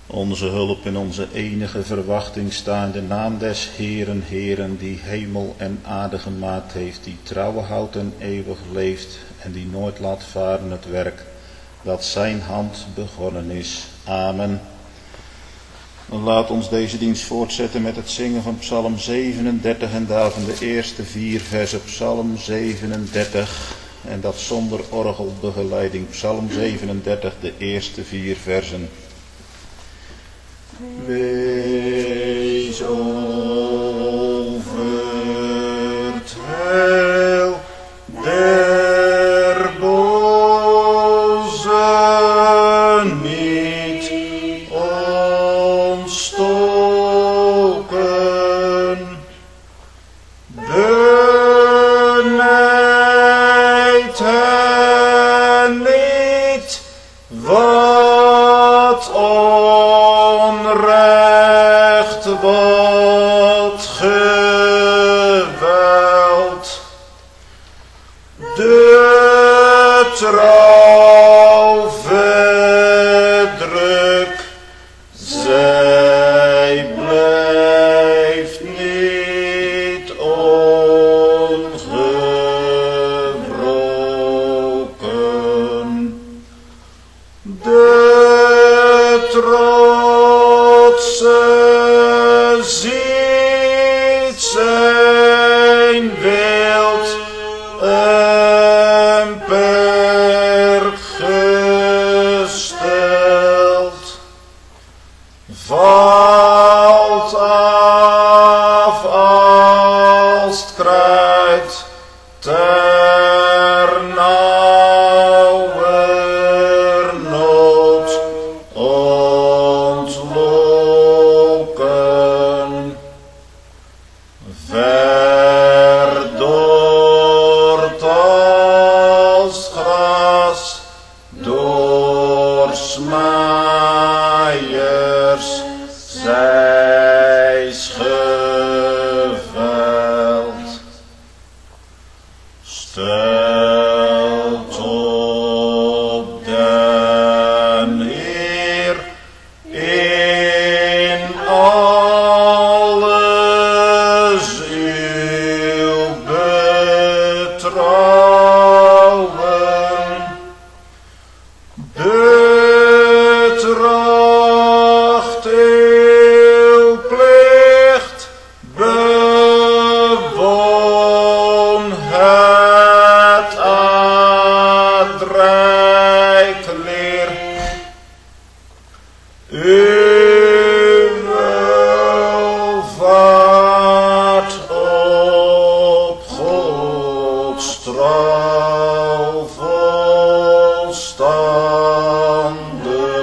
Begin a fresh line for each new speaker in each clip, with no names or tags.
Onze hulp in onze enige verwachting sta in de naam des Heeren, Heeren, die hemel en aarde gemaakt heeft, die trouw houdt en eeuwig leeft en die nooit laat varen het werk dat zijn hand begonnen is. Amen. Laat ons deze dienst voortzetten met het zingen van Psalm 37 en daarvan de eerste 4 versen. Psalm 37 en dat zonder orgelbegeleiding. Psalm 37, de eerste 4 versen. Wees over het heil der bozen niet ontstoken. Benijd hen niet wat onrecht, wat geweld. De trouw verdruk, zij blijft niet ongebroken. De trotse ziet zijn wild een perk gesteld, valt af als het kruid ter nauwernood ontloken. Verdord als het gras door smaaiers zij geveld. Stelt op den Heer in alles uw betrouwen. Betracht uw plicht, bewoon het aardrijk leer. Uw welvaart op Gods trouw volstandig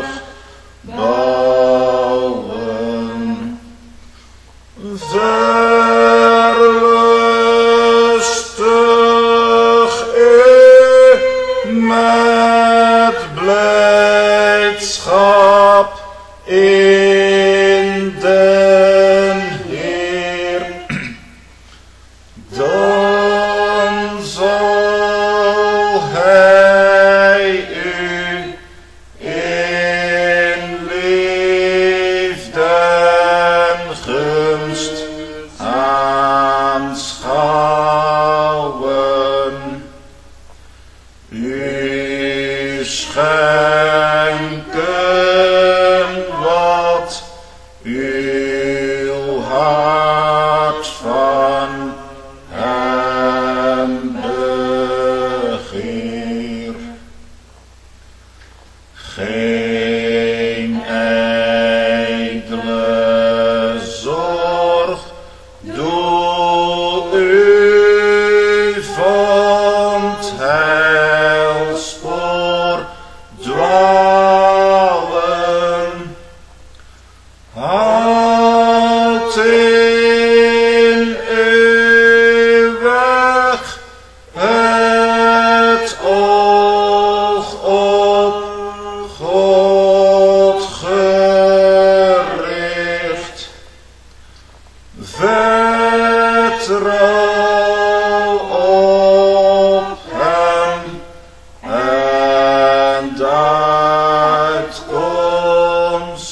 bouwen. Verlustig u met blijdschap in den Heer, dan zal Hij u in liefde en gunst aanschouwen. U schenken wat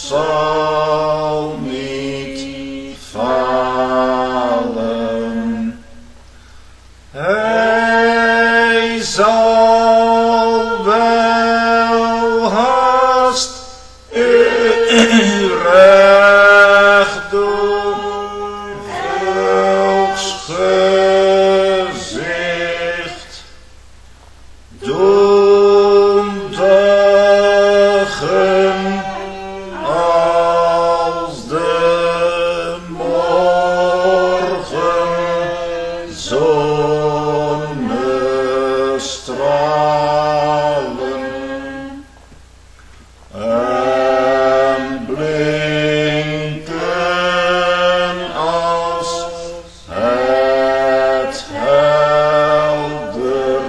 zal niet falen. Hij zal wel haast recht doen, volksgezicht doen dagen als de morgen zonnestralen en blinken als het helder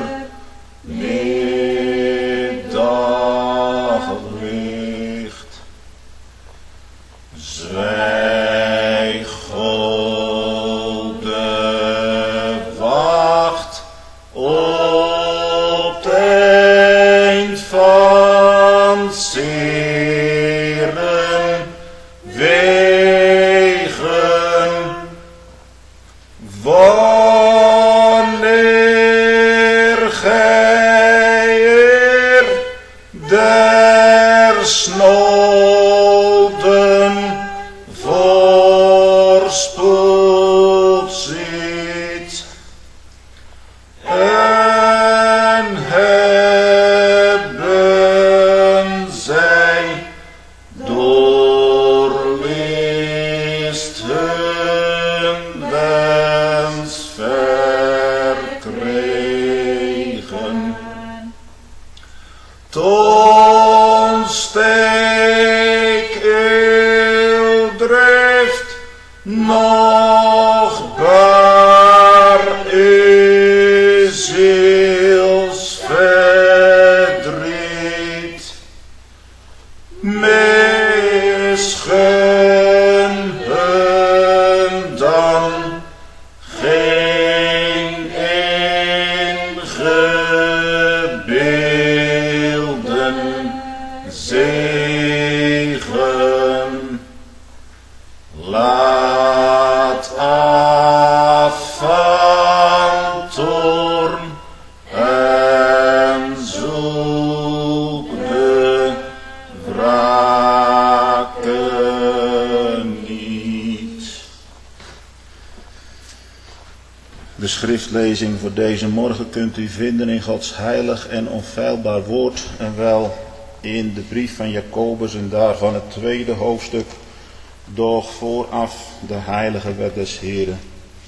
middaglicht. Zij God de wacht op het eind van zere wegen, wanneer gij er der snoden voorspoed ziet, en hebben zij doorlist hun wens verkregen. Toen steek drift nog baar is zielsverdriet. Misgun hun dan geen ingebeelden zegen. Laat af van toorn en zoek de wrake niet. De schriftlezing voor deze morgen kunt u vinden in Gods heilig en onfeilbaar woord, en wel in de brief van Jacobus en daarvan het 2e hoofdstuk, doch vooraf de heilige wet des Heren.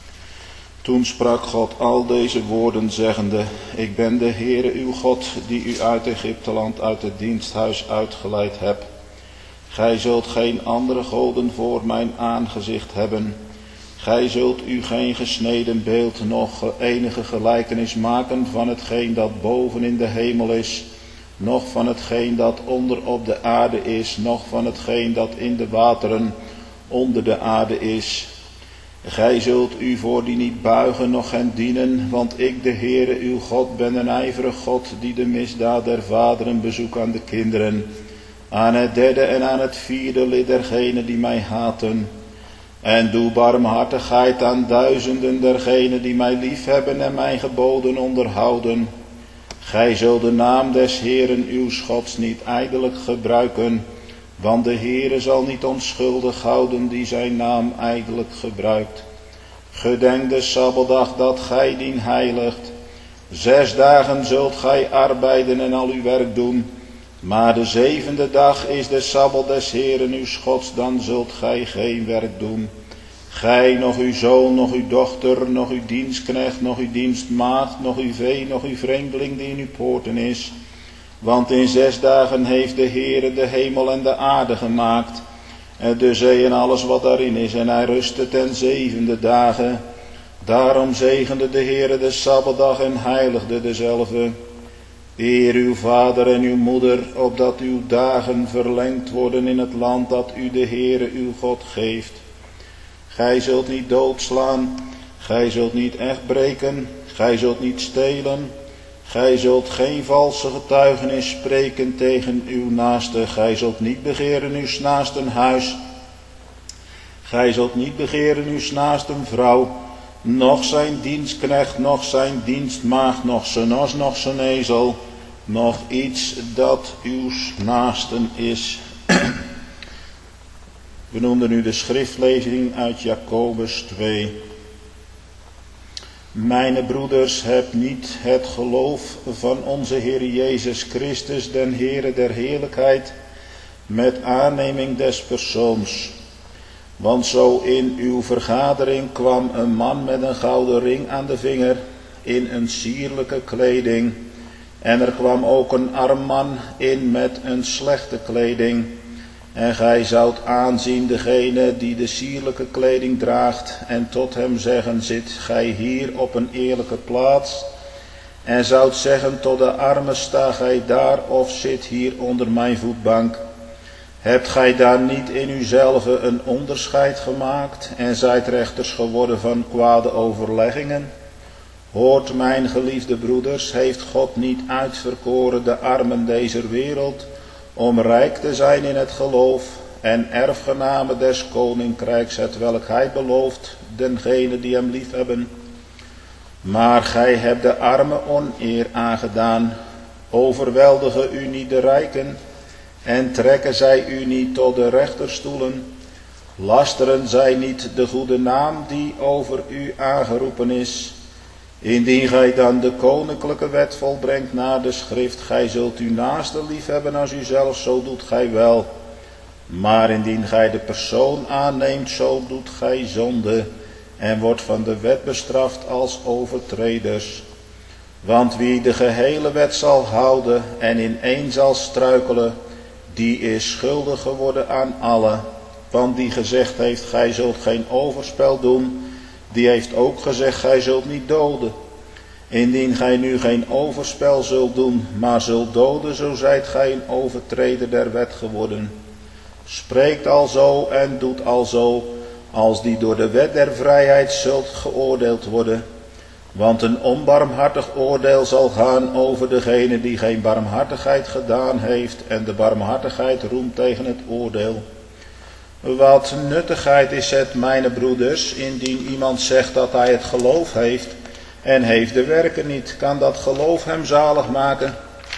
Toen sprak God al deze woorden zeggende: Ik ben de Heere uw God, die u uit Egypteland, uit het diensthuis uitgeleid heb. Gij zult geen andere goden voor mijn aangezicht hebben. Gij zult u geen gesneden beeld, noch enige gelijkenis maken van hetgeen dat boven in de hemel is, noch van hetgeen dat onder op de aarde is, noch van hetgeen dat in de wateren onder de aarde is. Gij zult u voor die niet buigen, noch hen dienen, want ik, de Heere uw God, ben een ijverig God, die de misdaad der vaderen bezoekt aan de kinderen, aan het 3e en aan het 4e lid dergenen die mij haten. En doe barmhartigheid aan duizenden dergenen die mij liefhebben en mijn geboden onderhouden. Gij zult de naam des Heeren uw Gods niet ijdelijk gebruiken, want de Heere zal niet onschuldig houden die zijn naam ijdelijk gebruikt. Gedenk de Sabbatdag dat gij dien heiligt. 6 dagen zult gij arbeiden en al uw werk doen, maar de 7e dag is de Sabbat des Heeren uw Gods, dan zult gij geen werk doen. Gij, nog uw zoon, nog uw dochter, nog uw dienstknecht, nog uw dienstmaagd, nog uw vee, nog uw vreemdeling die in uw poorten is. Want in 6 dagen heeft de Heere de hemel en de aarde gemaakt, en de zee en alles wat daarin is, en hij rustte ten 7e dagen. Daarom zegende de Heere de Sabbatdag en heiligde dezelve. Eer uw vader en uw moeder, opdat uw dagen verlengd worden in het land dat u de Heere uw God geeft. Gij zult niet doodslaan, gij zult niet echt breken, gij zult niet stelen, Gij zult geen valse getuigenis spreken tegen uw naaste. Gij zult niet begeren uw naasten huis. Gij zult niet begeren uw naasten vrouw, noch zijn dienstknecht, noch zijn dienstmaagd, noch zijn os, noch zijn ezel, noch iets dat uw naasten is. We noemden nu de schriftlezing uit Jacobus 2. Mijne broeders, heb niet het geloof van onze Heer Jezus Christus, den Heere der heerlijkheid, met aanneming des persoons. Want zo in uw vergadering kwam een man met een gouden ring aan de vinger, in een sierlijke kleding. En er kwam ook een arm man in met een slechte kleding. En gij zoudt aanzien degene die de sierlijke kleding draagt, en tot hem zeggen, zit gij hier op een eerlijke plaats? En zoudt zeggen tot de arme, sta gij daar of zit hier onder mijn voetbank? Hebt gij daar niet in uzelve een onderscheid gemaakt en zijt rechters geworden van kwade overleggingen? Hoort, mijn geliefde broeders, heeft God niet uitverkoren de armen deze wereld, om rijk te zijn in het geloof en erfgenamen des koninkrijks, hetwelk hij belooft, dengene die hem liefhebben? Maar gij hebt de armen oneer aangedaan. Overweldigen u niet de rijken en trekken zij u niet tot de rechterstoelen? Lasteren zij niet de goede naam die over u aangeroepen is? Indien gij dan de koninklijke wet volbrengt naar de schrift, gij zult uw naaste liefhebben als uzelf, zo doet gij wel. Maar indien gij de persoon aanneemt, zo doet gij zonde en wordt van de wet bestraft als overtreders. Want wie de gehele wet zal houden en in één zal struikelen, die is schuldig geworden aan alle. Want die gezegd heeft, gij zult geen overspel doen, die heeft ook gezegd, gij zult niet doden. Indien gij nu geen overspel zult doen, maar zult doden, zo zijt gij een overtreder der wet geworden. Spreekt alzo en doet alzo, als die door de wet der vrijheid zult geoordeeld worden. Want een onbarmhartig oordeel zal gaan over degene die geen barmhartigheid gedaan heeft en de barmhartigheid roemt tegen het oordeel. Wat nuttigheid is het, mijne broeders, indien iemand zegt dat hij het geloof heeft en heeft de werken niet, kan dat geloof hem zalig maken?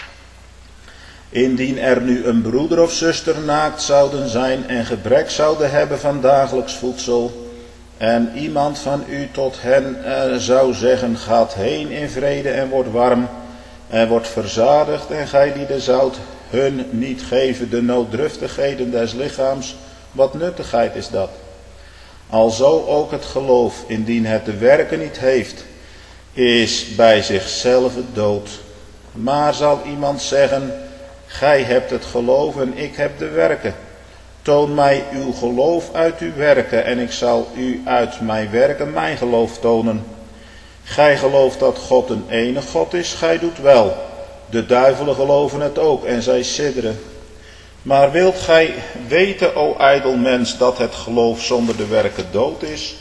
Indien er nu een broeder of zuster naakt zouden zijn en gebrek zouden hebben van dagelijks voedsel, en iemand van u tot hen zou zeggen, gaat heen in vrede en wordt warm, en wordt verzadigd, en gij die de zout hun niet geven de nooddruftigheden des lichaams, wat nuttigheid is dat? Alzo ook het geloof, indien het de werken niet heeft, is bij zichzelf dood. Maar zal iemand zeggen, gij hebt het geloof en ik heb de werken. Toon mij uw geloof uit uw werken en ik zal u uit mijn werken mijn geloof tonen. Gij gelooft dat God een enige God is, gij doet wel. De duivelen geloven het ook en zij sidderen. Maar wilt gij weten, o ijdel mens, dat het geloof zonder de werken dood is?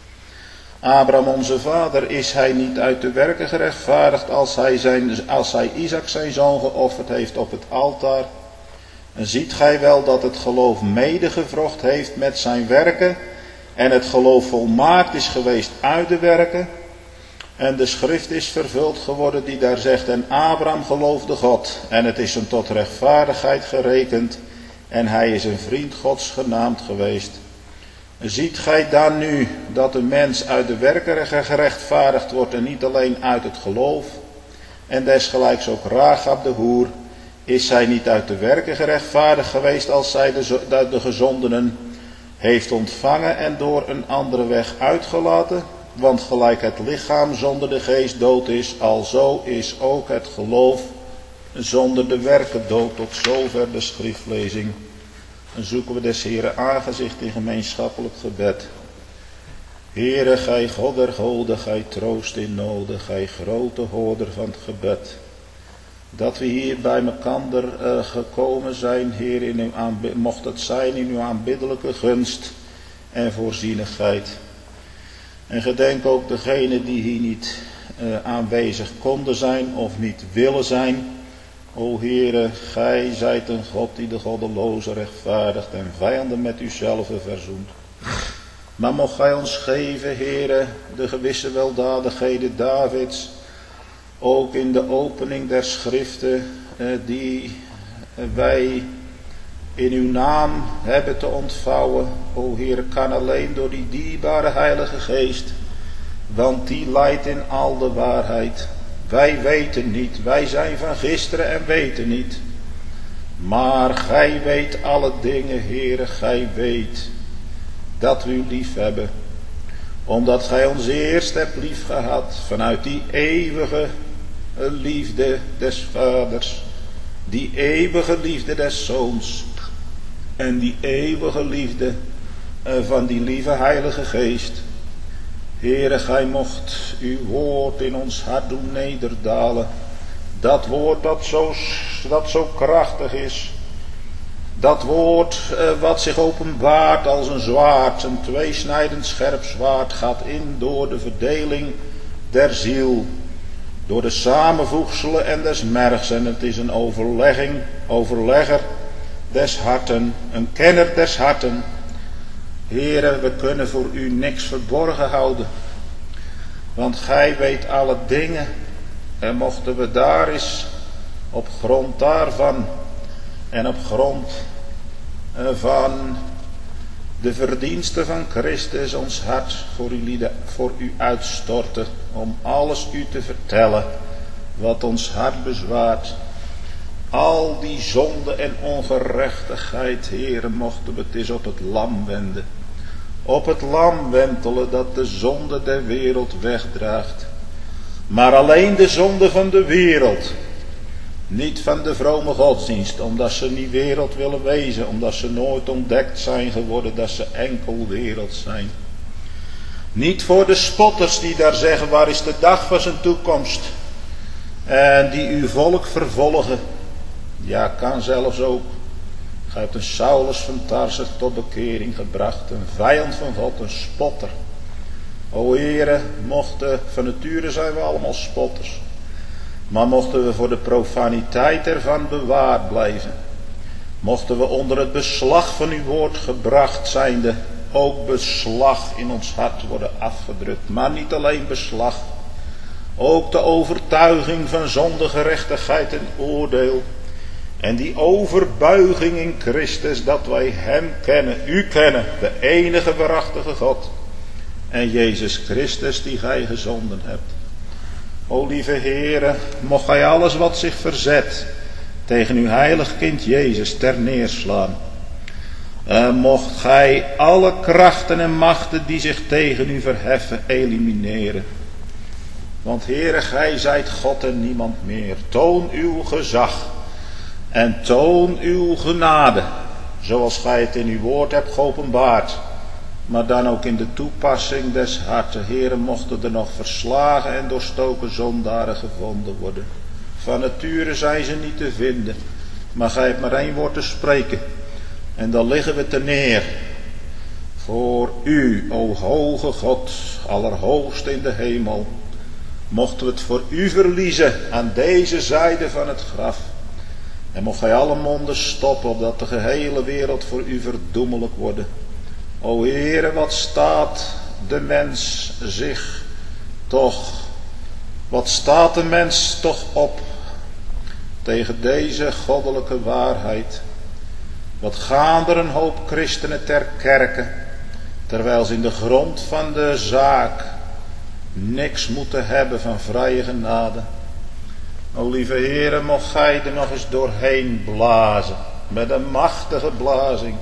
Abraham onze vader, is hij niet uit de werken gerechtvaardigd als hij Isaac zijn zoon geofferd heeft op het altaar? En ziet gij wel dat het geloof medegevrocht heeft met zijn werken en het geloof volmaakt is geweest uit de werken? En de schrift is vervuld geworden die daar zegt, en Abraham geloofde God en het is hem tot rechtvaardigheid gerekend en hij is een vriend Gods genaamd geweest. Ziet gij dan nu dat de mens uit de werken gerechtvaardigd wordt en niet alleen uit het geloof? En desgelijks ook Rahab de hoer, is zij niet uit de werken gerechtvaardigd geweest als zij de gezondenen heeft ontvangen en door een andere weg uitgelaten? Want gelijk het lichaam zonder de geest dood is, alzo is ook het geloof zonder de werken dood. Tot zover de schriftlezing. Dan zoeken we des Heeren aangezicht in gemeenschappelijk gebed. Heere, gij God der goden, gij troost in noden, gij grote hoorder van het gebed. Dat we hier bij elkander gekomen zijn, Heer, mocht het zijn in uw aanbiddelijke gunst en voorzienigheid. En gedenk ook degenen die hier niet aanwezig konden zijn of niet willen zijn. O Heere, gij zijt een God die de goddelozen rechtvaardigt en vijanden met uzelf verzoent. Maar mocht gij ons geven, Heere, de gewisse weldadigheden Davids, ook in de opening der schriften die wij in uw naam hebben te ontvouwen. O Heere, kan alleen door die dierbare Heilige Geest, want die leidt in al de waarheid. Wij weten niet, wij zijn van gisteren en weten niet. Maar gij weet alle dingen, Heere, gij weet dat we u lief hebben. Omdat gij ons eerst hebt lief gehad vanuit die eeuwige liefde des Vaders. Die eeuwige liefde des Zoons. En die eeuwige liefde van die lieve Heilige Geest. Heere, gij mocht uw woord in ons hart doen nederdalen. Dat woord dat zo krachtig is. Dat woord wat zich openbaart als een zwaard, een tweesnijdend scherp zwaard, gaat in door de verdeling der ziel. Door de samenvoegselen en des mergs. En het is een overlegger des harten, een kenner des harten. Heere, we kunnen voor u niks verborgen houden. Want gij weet alle dingen. En mochten we daar eens op grond daarvan en op grond van de verdiensten van Christus ons hart voor u uitstorten. Om alles u te vertellen wat ons hart bezwaart. Al die zonde en ongerechtigheid, Heere, mochten we het eens op het lam wenden. Op het lam wentelen dat de zonde der wereld wegdraagt. Maar alleen de zonde van de wereld. Niet van de vrome godsdienst, omdat ze niet wereld willen wezen. Omdat ze nooit ontdekt zijn geworden dat ze enkel wereld zijn. Niet voor de spotters die daar zeggen, waar is de dag van zijn toekomst. En die uw volk vervolgen. Ja, kan zelfs ook. Gij hebt een Saulus van Tarsus tot bekering gebracht. Een vijand van God, een spotter. O Heere, van nature zijn we allemaal spotters. Maar mochten we voor de profaniteit ervan bewaard blijven. Mochten we onder het beslag van uw woord gebracht zijnde, ook beslag in ons hart worden afgedrukt. Maar niet alleen beslag. Ook de overtuiging van zonde, gerechtigheid en oordeel. En die overbuiging in Christus dat wij hem kennen, u kennen, de enige waarachtige God. En Jezus Christus die gij gezonden hebt. O lieve Heere, mocht gij alles wat zich verzet tegen uw heilig kind Jezus ter neerslaan. Mocht gij alle krachten en machten die zich tegen u verheffen elimineren. Want Heere, gij zijt God en niemand meer. Toon uw gezag en toon uw genade, zoals gij het in uw woord hebt geopenbaard. Maar dan ook in de toepassing des harten. Heere, mochten er nog verslagen en doorstoken zondaren gevonden worden. Van nature zijn ze niet te vinden. Maar gij hebt maar één woord te spreken. En dan liggen we te neer. Voor u, o hoge God, allerhoogst in de hemel. Mochten we het voor u verliezen aan deze zijde van het graf. En mocht gij alle monden stoppen, opdat de gehele wereld voor u verdoemelijk worden. O Heere, wat staat de mens toch op tegen deze goddelijke waarheid? Wat gaan er een hoop christenen ter kerke, terwijl ze in de grond van de zaak niks moeten hebben van vrije genade. O lieve Heere, mocht gij er nog eens doorheen blazen, met een machtige blazing.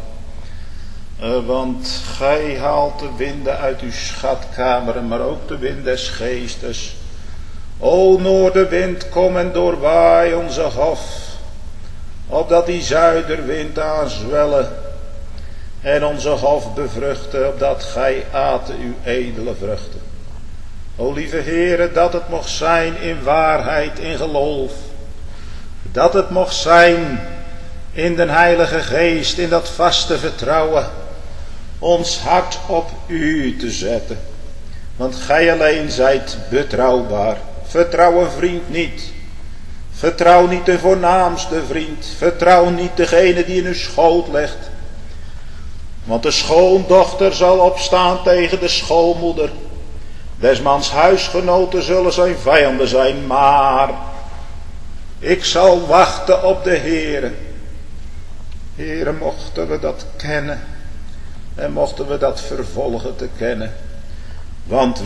Want gij haalt de winden uit uw schatkameren, maar ook de wind des geestes. O noordenwind, kom en doorwaai onze hof, opdat die zuiderwind aanzwellen en onze hof bevruchten, opdat gij aten uw edele vruchten. O lieve Heere, dat het mocht zijn in waarheid, in geloof. Dat het mocht zijn in den Heilige Geest, in dat vaste vertrouwen. Ons hart op u te zetten. Want gij alleen zijt betrouwbaar. Vertrouw een vriend niet. Vertrouw niet de voornaamste vriend. Vertrouw niet degene die in uw schoot legt. Want de schoondochter zal opstaan tegen de schoonmoeder. Des mans huisgenoten zullen zijn vijanden zijn. Maar ik zal wachten op de Heere. Heere, mochten we dat kennen. En mochten we dat vervolgen te kennen. Want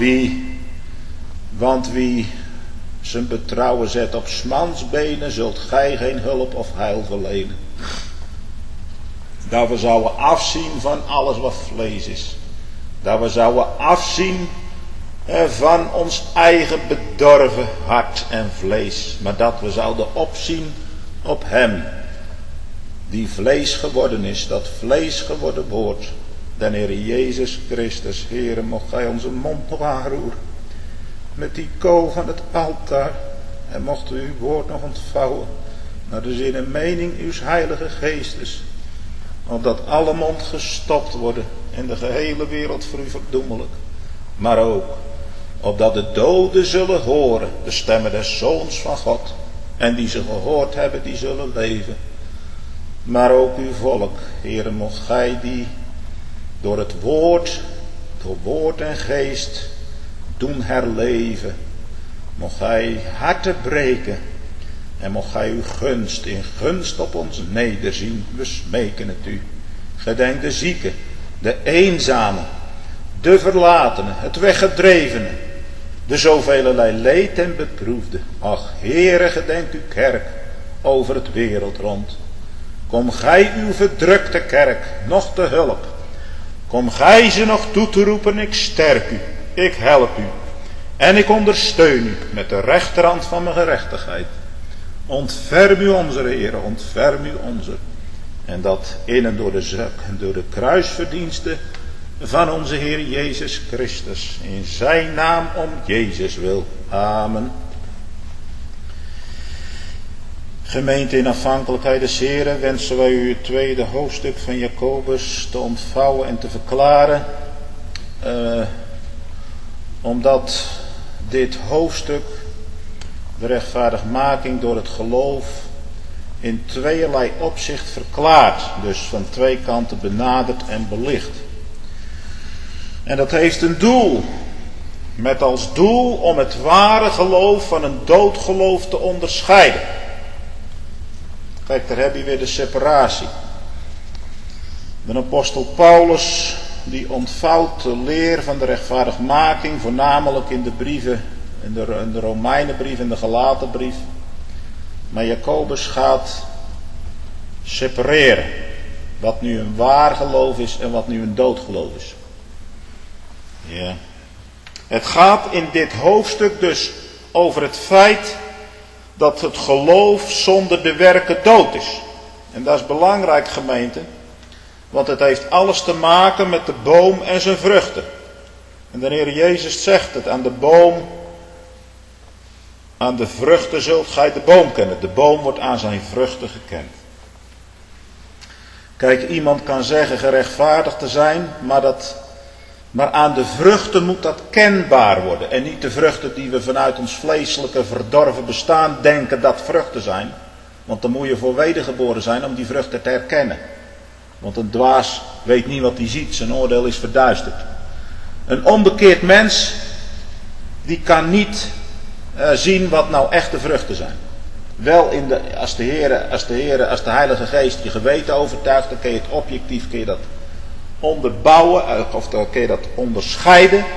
wie zijn betrouwen zet op 's mans benen, zult gij geen hulp of heil verlenen. Dat we zouden afzien van alles wat vlees is. Dat we zouden afzien van ons eigen bedorven hart en vlees. Maar dat we zouden opzien op hem. Die vlees geworden is. Dat vlees geworden woord. Den Heer Jezus Christus. Heere, mocht gij onze mond nog aanroeren. Met die kool van het altaar. En mocht u uw woord nog ontvouwen. Naar de zin en mening uws heilige geestes. Opdat alle mond gestopt worden. En de gehele wereld voor u verdoemelijk. Maar ook. Opdat de doden zullen horen. De stemmen des Zoons van God. En die ze gehoord hebben, die zullen leven. Maar ook uw volk. Heere, mocht gij die door het woord. Door woord en geest. Doen herleven. Mocht gij harten breken. En mocht gij uw gunst in gunst op ons nederzien. We smeken het u. Gedenk de zieken. De eenzame. De verlatene. Het weggedrevene. De zoveelelei leed en beproefde. Ach, Heere, gedenk uw kerk. Over het wereld rond. Kom gij uw verdrukte kerk nog te hulp. Kom gij ze nog toe te roepen. Ik sterk u. Ik help u. En ik ondersteun u met de rechterhand van mijn gerechtigheid. Ontferm u onze Heere, ontferm u onze. En dat in en door de zak en door de kruisverdiensten van onze Heer Jezus Christus. In zijn naam om Jezus wil. Amen. Gemeente in afhankelijkheid des Heeren wensen wij u het tweede hoofdstuk van Jacobus te ontvouwen en te verklaren. Omdat dit hoofdstuk de rechtvaardigmaking door het geloof in tweeërlei opzicht verklaart. Dus van twee kanten benadert en belicht. En dat heeft een doel. Met als doel om het ware geloof van een doodgeloof te onderscheiden. Kijk, daar heb je weer de separatie. De apostel Paulus die ontvouwt de leer van de rechtvaardigmaking, voornamelijk in de brieven, in de Romeinenbrief en de Galatenbrief. Maar Jacobus gaat separeren. Wat nu een waar geloof is en wat nu een doodgeloof is. Ja. Het gaat in dit hoofdstuk dus over het feit dat het geloof zonder de werken dood is. En dat is belangrijk, gemeente. Want het heeft alles te maken met de boom en zijn vruchten. En de Heer Jezus zegt het, aan de boom, aan de vruchten zult gij de boom kennen. De boom wordt aan zijn vruchten gekend. Kijk, iemand kan zeggen gerechtvaardigd te zijn, maar aan de vruchten moet dat kenbaar worden. En niet de vruchten die we vanuit ons vleeselijke verdorven bestaan denken dat vruchten zijn. Want dan moet je voor wedergeboren zijn om die vruchten te herkennen. Want een dwaas weet niet wat hij ziet, zijn oordeel is verduisterd. Een onbekeerd mens, die kan niet zien wat nou echte vruchten zijn. Wel als de Heilige Geest je geweten overtuigt, dan kun je het objectief onderbouwen, of dan kun je dat onderscheiden.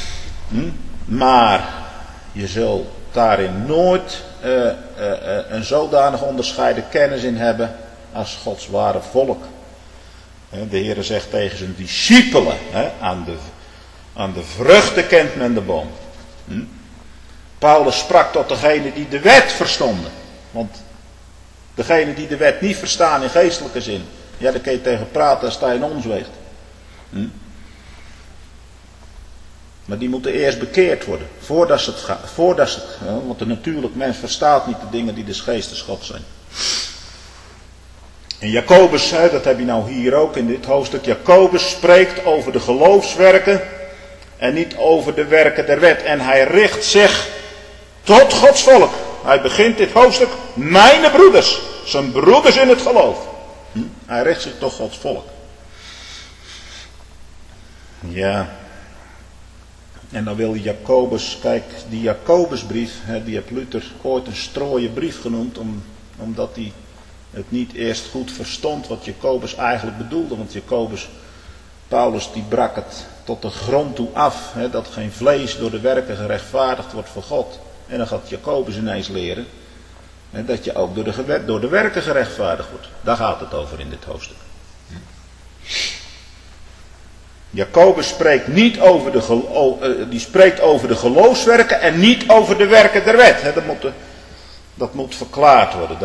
Maar je zult daarin nooit een zodanig onderscheiden kennis in hebben als Gods ware volk. De Heer zegt tegen zijn discipelen, aan de vruchten kent men de boom. Paulus sprak tot degenen die de wet verstonden. Want degenen die de wet niet verstaan in geestelijke zin, ja, daar kun je tegen praten als hij in ons weegt. Maar die moeten eerst bekeerd worden. Want de natuurlijk mens verstaat niet de dingen die des geestes God zijn. En Jacobus, dat heb je nou hier ook in dit hoofdstuk. Jacobus spreekt over de geloofswerken en niet over de werken der wet. En hij richt zich tot Gods volk. Hij begint dit hoofdstuk, mijn broeders, zijn broeders in het geloof. Hij richt zich tot Gods volk. Ja. En dan wil Jacobus, kijk, die Jacobusbrief, die heeft Luther ooit een strooie brief genoemd, omdat hij het niet eerst goed verstond wat Jacobus eigenlijk bedoelde. Want Paulus die brak het tot de grond toe af, dat geen vlees door de werken gerechtvaardigd wordt voor God. En dan gaat Jacobus ineens leren dat je ook door de werken gerechtvaardigd wordt. Daar gaat het over in dit hoofdstuk. Jacobus spreekt niet over die spreekt over de geloofswerken en niet over de werken der wet. Dat moet verklaard worden.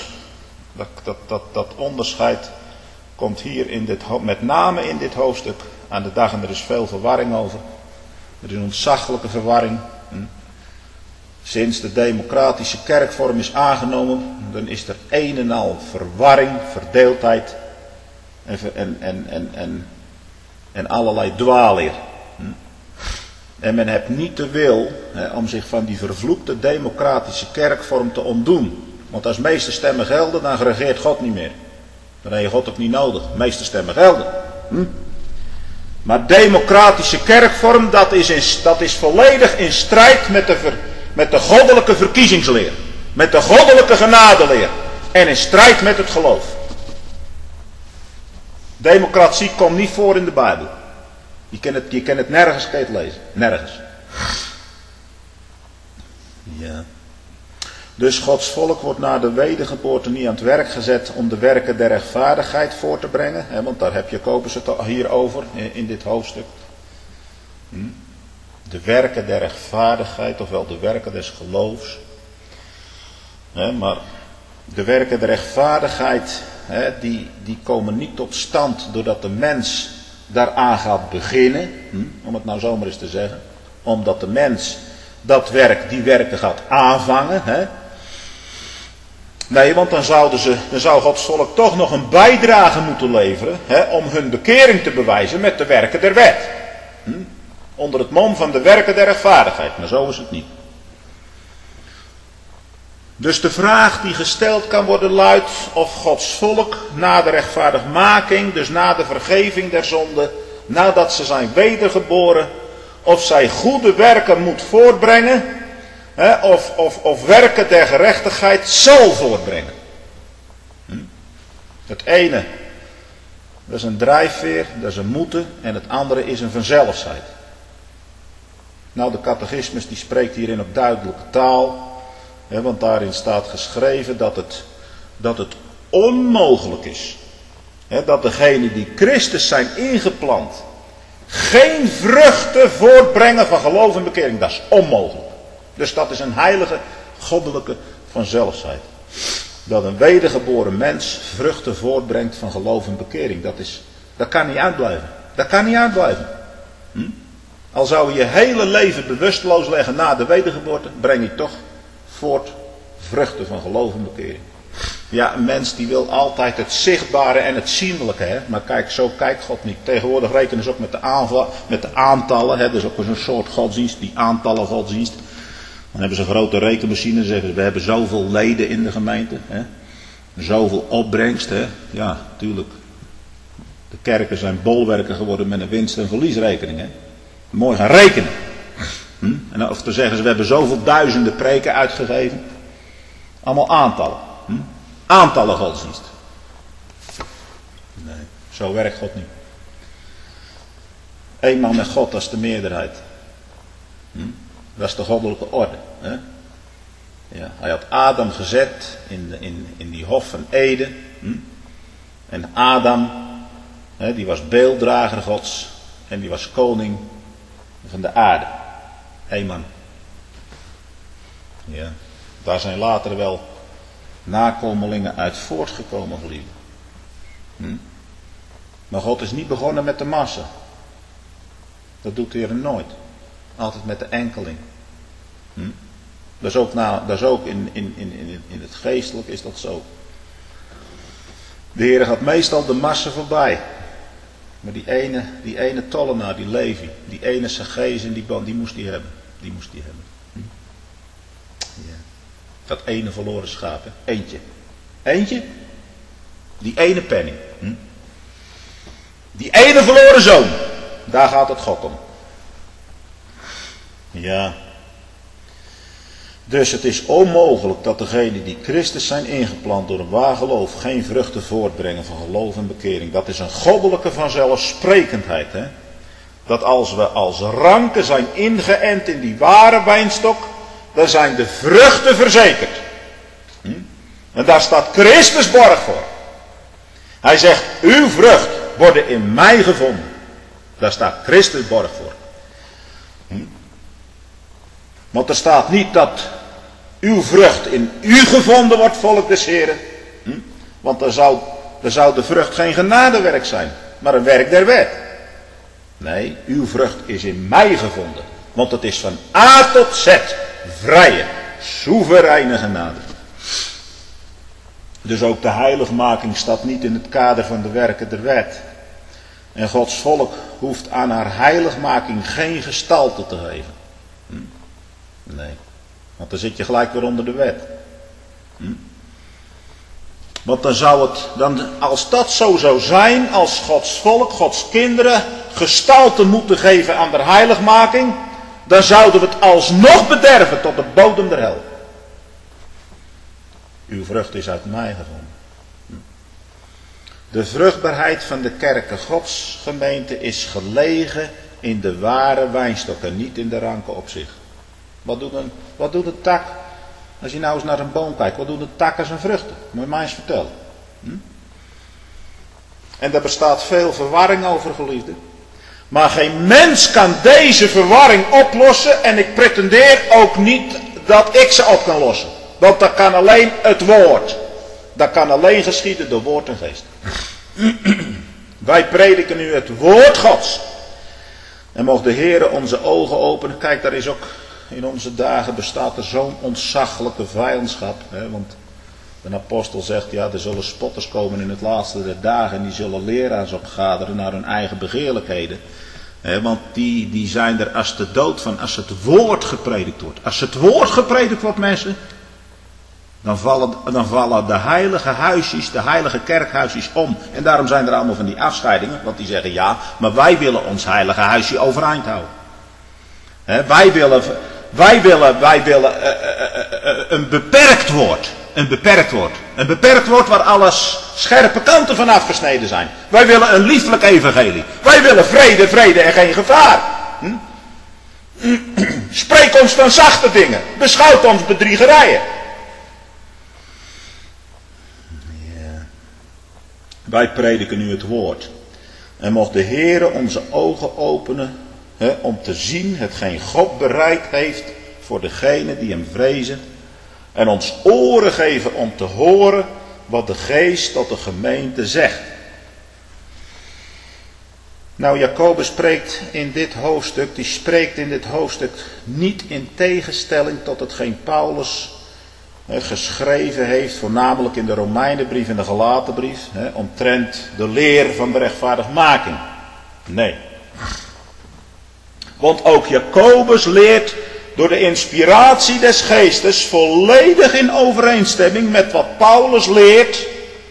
Dat onderscheid komt hier met name in dit hoofdstuk aan de dag en er is veel verwarring over. Er is een ontzaglijke verwarring. Sinds de democratische kerkvorm is aangenomen, dan is er een en al verwarring, verdeeldheid en allerlei dwaalleer. En men heeft niet de wil om zich van die vervloekte democratische kerkvorm te ontdoen. Want als meeste stemmen gelden, dan regeert God niet meer. Dan heb je God ook niet nodig. De meeste stemmen gelden. Maar democratische kerkvorm, dat is volledig in strijd met de goddelijke verkiezingsleer. Met de goddelijke genadeleer. En in strijd met het geloof. Democratie komt niet voor in de Bijbel. Je kan het nergens lezen. Nergens. Ja. Dus Gods volk wordt na de wedergeboorte niet aan het werk gezet om de werken der rechtvaardigheid voor te brengen. Want daar heb Jacobus het hier over in dit hoofdstuk. De werken der rechtvaardigheid, ofwel de werken des geloofs. Maar de werken der rechtvaardigheid, die komen niet tot stand doordat de mens daaraan gaat beginnen. Om het nou zomaar eens te zeggen. Omdat de mens die werken gaat aanvangen. Nee, want dan zou Gods volk toch nog een bijdrage moeten leveren. Om hun bekering te bewijzen met de werken der wet. Onder het mom van de werken der rechtvaardigheid. Maar zo is het niet. Dus de vraag die gesteld kan worden luidt of Gods volk na de rechtvaardigmaking, dus na de vergeving der zonde, nadat ze zijn wedergeboren, of zij goede werken moet voortbrengen, of werken der gerechtigheid zal voortbrengen. Het ene, dat is een drijfveer, dat is een moeten, en het andere is een vanzelfsheid. Nou, de catechismus die spreekt hierin op duidelijke taal. Want daarin staat geschreven dat het onmogelijk is. Dat degenen die Christus zijn ingeplant geen vruchten voortbrengen van geloof en bekering. Dat is onmogelijk. Dus dat is een heilige goddelijke vanzelfsheid. Dat een wedergeboren mens vruchten voortbrengt van geloof en bekering. Dat kan niet uitblijven. Dat kan niet uitblijven. Al zou je je hele leven bewusteloos leggen na de wedergeboorte, breng je toch voort vruchten van geloof en bekering. Ja, een mens die wil altijd het zichtbare en het zienlijke. Maar kijk, zo kijkt God niet. Tegenwoordig rekenen ze ook met de aantallen. Dat is ook een soort godsdienst, die aantallen godsdienst. Dan hebben ze een grote rekenmachine. Zeggen ze, we hebben zoveel leden in de gemeente. Zoveel opbrengst. Ja, natuurlijk. De kerken zijn bolwerken geworden met een winst- en verliesrekening. Mooi gaan rekenen. En of te zeggen ze, we hebben zoveel duizenden preken uitgegeven. Allemaal aantallen. Aantallen godsdienst. Nee, zo werkt God niet. Eenmaal met God, dat is de meerderheid. Dat is de goddelijke orde. Ja, hij had Adam gezet in die hof van Eden. En Adam, die was beelddrager Gods. En die was koning van de aarde. Eén man. Ja, daar zijn later wel nakomelingen uit voortgekomen, geliefden. Maar God is niet begonnen met de massa. Dat doet hij er nooit. Altijd met de enkeling. Dat is ook in het geestelijk is dat zo. De Heer gaat meestal de massa voorbij. Maar die ene tollenaar, die Levi, die ene Zacchaeus en die band, die moest hij hebben. Die moest hij hebben. Ja. Dat ene verloren schaap, hè? Eentje. Die ene penning. Die ene verloren zoon. Daar gaat het God om. Ja. Dus het is onmogelijk dat degenen die Christus zijn ingeplant door een waar geloof geen vruchten voortbrengen van geloof en bekering. Dat is een goddelijke vanzelfsprekendheid. Hè? Dat als we als ranken zijn ingeënt in die ware wijnstok, dan zijn de vruchten verzekerd. En daar staat Christus borg voor. Hij zegt, uw vrucht worden in mij gevonden. Daar staat Christus borg voor. Want er staat niet dat uw vrucht in u gevonden wordt, volk des Heren. Want dan zou de vrucht geen genadewerk zijn, maar een werk der wet. Nee, uw vrucht is in mij gevonden. Want het is van A tot Z vrije, soevereine genade. Dus ook de heiligmaking staat niet in het kader van de werken der wet. En Gods volk hoeft aan haar heiligmaking geen gestalte te geven. Nee, want dan zit je gelijk weer onder de wet. Want als dat zo zou zijn, als Gods volk, Gods kinderen, gestalte moeten geven aan de heiligmaking, dan zouden we het alsnog bederven tot de bodem der hel. Uw vrucht is uit mij gevonden. De vruchtbaarheid van de kerken Gods gemeente is gelegen in de ware wijnstok en niet in de ranken op zich. Wat doet een tak? Als je nou eens naar een boom kijkt, wat doet een tak aan zijn vruchten? Moet je mij eens vertellen. En daar bestaat veel verwarring over, geliefden. Maar geen mens kan deze verwarring oplossen en ik pretendeer ook niet dat ik ze op kan lossen. Want dat kan alleen het woord. Dat kan alleen geschieden door woord en geest. Wij prediken nu het woord Gods. En mocht de Heere onze ogen openen. Kijk, daar is ook in onze dagen bestaat er zo'n ontzaglijke vijandschap. Hè, want de apostel zegt, ja, er zullen spotters komen in het laatste der dagen. En die zullen leraars opgaderen naar hun eigen begeerlijkheden. Want die zijn er als de dood van als het woord gepredikt wordt. Als het woord gepredikt wordt, mensen, dan vallen de heilige huisjes, de heilige kerkhuisjes om. En daarom zijn er allemaal van die afscheidingen. Want die zeggen, ja, maar wij willen ons heilige huisje overeind houden. Wij willen een beperkt woord. Een beperkt woord waar alles scherpe kanten van afgesneden zijn. Wij willen een lieflijk evangelie. Wij willen vrede en geen gevaar. Spreek ons van zachte dingen. Beschouwt ons bedriegerijen. Ja. Wij prediken nu het woord. En mocht de Heere onze ogen openen om te zien hetgeen God bereid heeft voor degenen die hem vrezen. En ons oren geven om te horen wat de geest tot de gemeente zegt. Nou, Jacobus spreekt in dit hoofdstuk niet in tegenstelling tot hetgeen Paulus geschreven heeft, voornamelijk in de Romeinenbrief en de Galatenbrief, omtrent de leer van de rechtvaardigmaking. Nee. Want ook Jacobus leert door de inspiratie des geestes volledig in overeenstemming met wat Paulus leert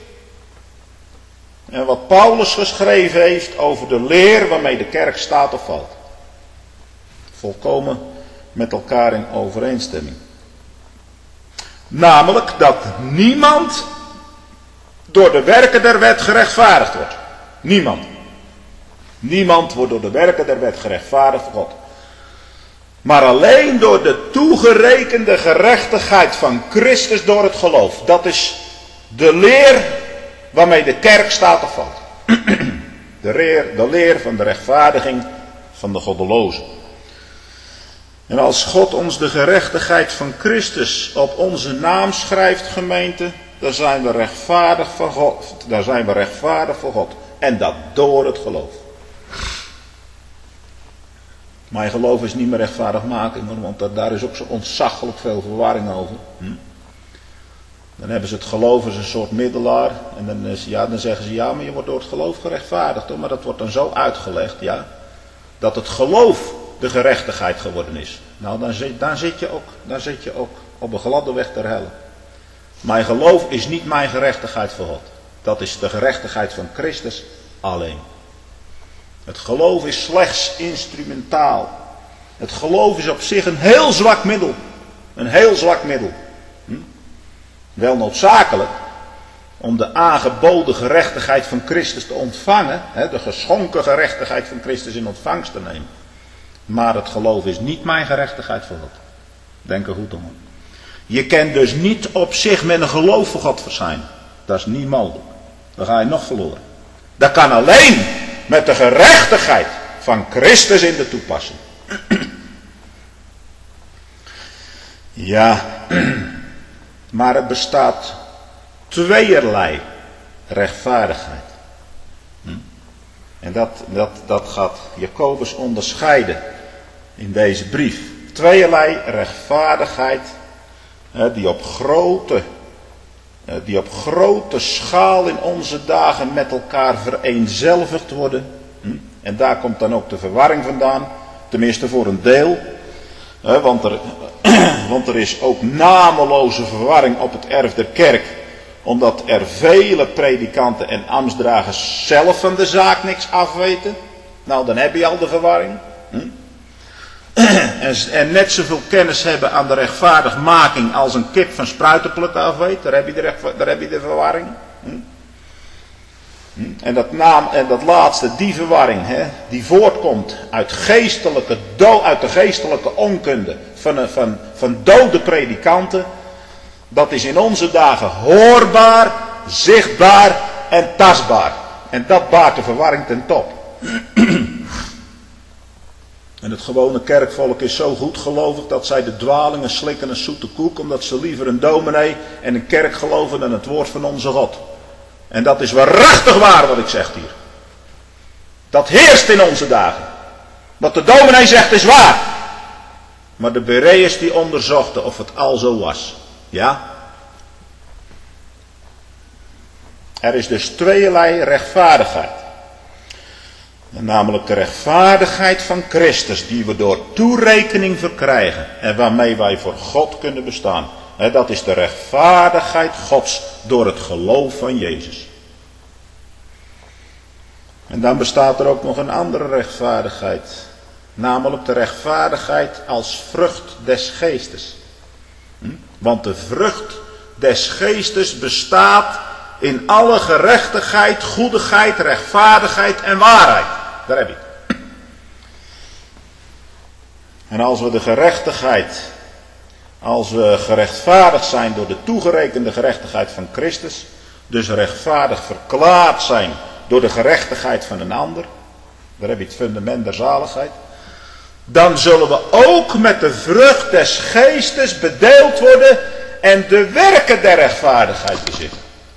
en wat Paulus geschreven heeft over de leer waarmee de kerk staat of valt. Volkomen met elkaar in overeenstemming. Namelijk dat niemand door de werken der wet gerechtvaardigd wordt. Niemand. Niemand wordt door de werken der wet gerechtvaardigd voor God. Maar alleen door de toegerekende gerechtigheid van Christus door het geloof. Dat is de leer waarmee de kerk staat of valt. De leer van de rechtvaardiging van de goddelozen. En als God ons de gerechtigheid van Christus op onze naam schrijft, gemeente, dan zijn we rechtvaardig voor God. Dan zijn we rechtvaardig voor God. En dat door het geloof. Maar geloof is niet meer rechtvaardig maken, want daar is ook zo ontzaglijk veel verwarring over. Dan hebben ze het geloof als een soort middelaar. En dan zeggen ze, ja, maar je wordt door het geloof gerechtvaardigd. Hoor. Maar dat wordt dan zo uitgelegd, ja, dat het geloof de gerechtigheid geworden is. Nou, dan zit je ook op een gladde weg ter helle. Mijn geloof is niet mijn gerechtigheid voor God. Dat is de gerechtigheid van Christus alleen. Het geloof is slechts instrumentaal. Het geloof is op zich een heel zwak middel. Een heel zwak middel. Wel noodzakelijk om de aangeboden gerechtigheid van Christus te ontvangen. De geschonken gerechtigheid van Christus in ontvangst te nemen. Maar het geloof is niet mijn gerechtigheid voor God. Denk er goed om. Je kan dus niet op zich met een geloof voor God verschijnen. Dat is niet mogelijk. Dan ga je nog verloren. Dat kan alleen met de gerechtigheid van Christus in de toepassing. Ja, maar er bestaat tweeërlei rechtvaardigheid. En dat gaat Jacobus onderscheiden in deze brief. Tweeërlei rechtvaardigheid die op grote schaal in onze dagen met elkaar vereenzelvigd worden. En daar komt dan ook de verwarring vandaan. Tenminste voor een deel. Want er is ook nameloze verwarring op het erf der kerk. Omdat er vele predikanten en ambtsdragers zelf van de zaak niks afweten. Nou, dan heb je al de verwarring. En net zoveel kennis hebben aan de rechtvaardigmaking als een kip van spruitenplukken afweet. Daar heb je de verwarring. En dat laatste, die verwarring, die voortkomt uit de geestelijke onkunde van dode predikanten. Dat is in onze dagen hoorbaar, zichtbaar en tastbaar. En dat baart de verwarring ten top. En het gewone kerkvolk is zo goed gelovig dat zij de dwalingen slikken een zoete koek, omdat ze liever een dominee en een kerk geloven dan het woord van onze God. En dat is waarachtig waar wat ik zeg hier. Dat heerst in onze dagen. Wat de dominee zegt is waar. Maar de Bereërs die onderzochten of het al zo was. Ja? Er is dus tweeërlei rechtvaardigheid. En namelijk de rechtvaardigheid van Christus die we door toerekening verkrijgen. En waarmee wij voor God kunnen bestaan. Dat is de rechtvaardigheid Gods door het geloof van Jezus. En dan bestaat er ook nog een andere rechtvaardigheid. Namelijk de rechtvaardigheid als vrucht des geestes. Want de vrucht des geestes bestaat in alle gerechtigheid, goedigheid, rechtvaardigheid en waarheid. Daar heb je het. En als we gerechtvaardigd zijn door de toegerekende gerechtigheid van Christus, dus rechtvaardig verklaard zijn door de gerechtigheid van een ander, daar heb je het fundament der zaligheid, dan zullen we ook met de vrucht des geestes bedeeld worden en de werken der rechtvaardigheid bezitten.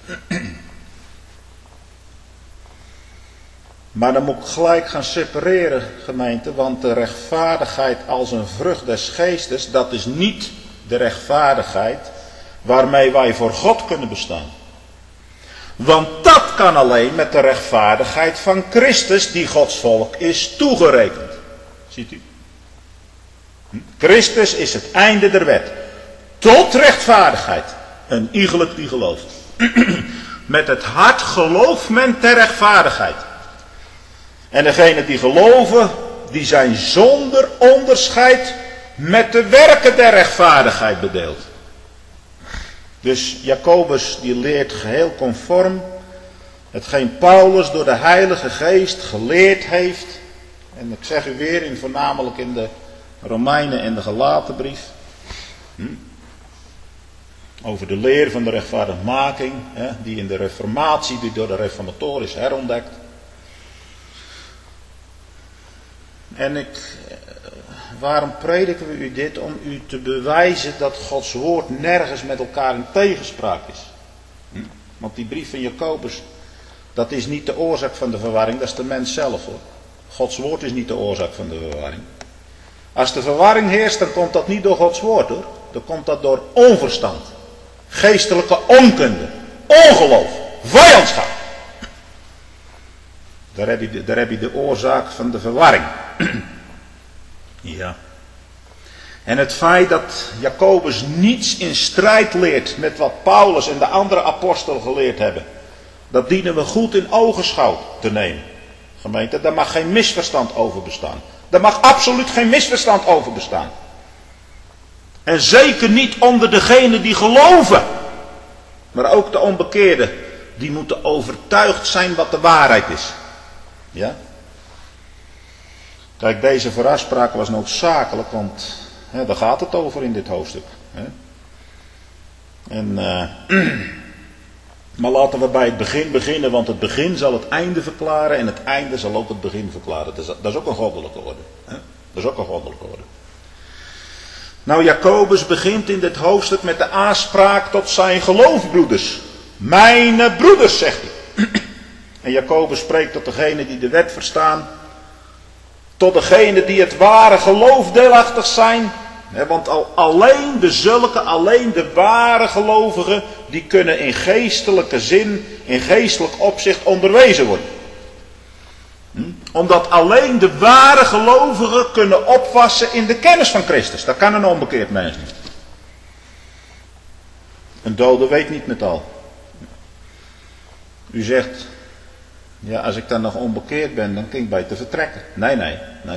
Maar dan moet ik gelijk gaan separeren, gemeente, want de rechtvaardigheid als een vrucht des geestes, dat is niet de rechtvaardigheid waarmee wij voor God kunnen bestaan. Want dat kan alleen met de rechtvaardigheid van Christus, die Gods volk is toegerekend. Ziet u? Christus is het einde der wet. Tot rechtvaardigheid. Een iegelijk die gelooft. Met het hart gelooft men ter rechtvaardigheid. En degenen die geloven, die zijn zonder onderscheid met de werken der rechtvaardigheid bedeeld. Dus Jacobus die leert geheel conform hetgeen Paulus door de Heilige Geest geleerd heeft. En ik zeg u weer, voornamelijk in de Romeinen en de Galatenbrief. Over de leer van de rechtvaardigmaking, die in de Reformatie, die door de Reformatoren is herontdekt. En waarom prediken we u dit? Om u te bewijzen dat Gods woord nergens met elkaar in tegenspraak is. Want die brief van Jacobus, dat is niet de oorzaak van de verwarring, dat is de mens zelf hoor. Gods woord is niet de oorzaak van de verwarring. Als de verwarring heerst, dan komt dat niet door Gods woord hoor. Dan komt dat door onverstand. Geestelijke onkunde, ongeloof, vijandschap. Daar heb je de oorzaak van de verwarring. Ja. En het feit dat Jacobus niets in strijd leert met wat Paulus en de andere apostelen geleerd hebben, dat dienen we goed in ogenschouw te nemen. Gemeente, daar mag geen misverstand over bestaan. Daar mag absoluut geen misverstand over bestaan. En zeker niet onder degenen die geloven. Maar ook de onbekeerden, die moeten overtuigd zijn wat de waarheid is. Ja? Kijk, deze vooruitspraak was noodzakelijk, want daar gaat het over in dit hoofdstuk. Maar laten we bij het begin beginnen, want het begin zal het einde verklaren en het einde zal ook het begin verklaren. Dat is ook een goddelijke orde. Dat is ook een goddelijke orde. Nou, Jacobus begint in dit hoofdstuk met de aanspraak tot zijn geloofbroeders. Mijn broeders, zegt hij. En Jacobus spreekt tot degenen die de wet verstaan. Tot degenen die het ware geloof deelachtig zijn. Want alleen de ware gelovigen, die kunnen in geestelijke zin, in geestelijk opzicht onderwezen worden. Omdat alleen de ware gelovigen kunnen opwassen in de kennis van Christus. Dat kan een onbekeerd mens niet. Een dode weet niet met al. U zegt, ja, als ik dan nog onbekeerd ben, dan kan ik beter vertrekken. Nee.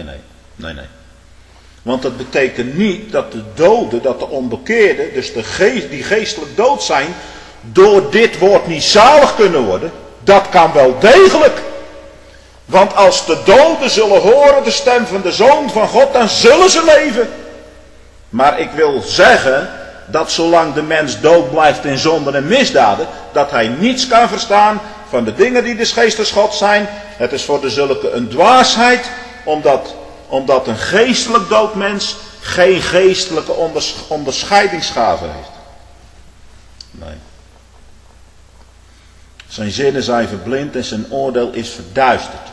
Want dat betekent niet dat de doden, dat de onbekeerden, dus die geestelijk dood zijn, door dit woord niet zalig kunnen worden. Dat kan wel degelijk. Want als de doden zullen horen de stem van de Zoon van God, dan zullen ze leven. Maar ik wil zeggen dat zolang de mens dood blijft in zonden en misdaden, dat hij niets kan verstaan van de dingen die des geestes God zijn. Het is voor de zulke een dwaasheid, omdat een geestelijk dood mens geen geestelijke onderscheidingsgave heeft. Nee. Zijn zinnen zijn verblind en zijn oordeel is verduisterd.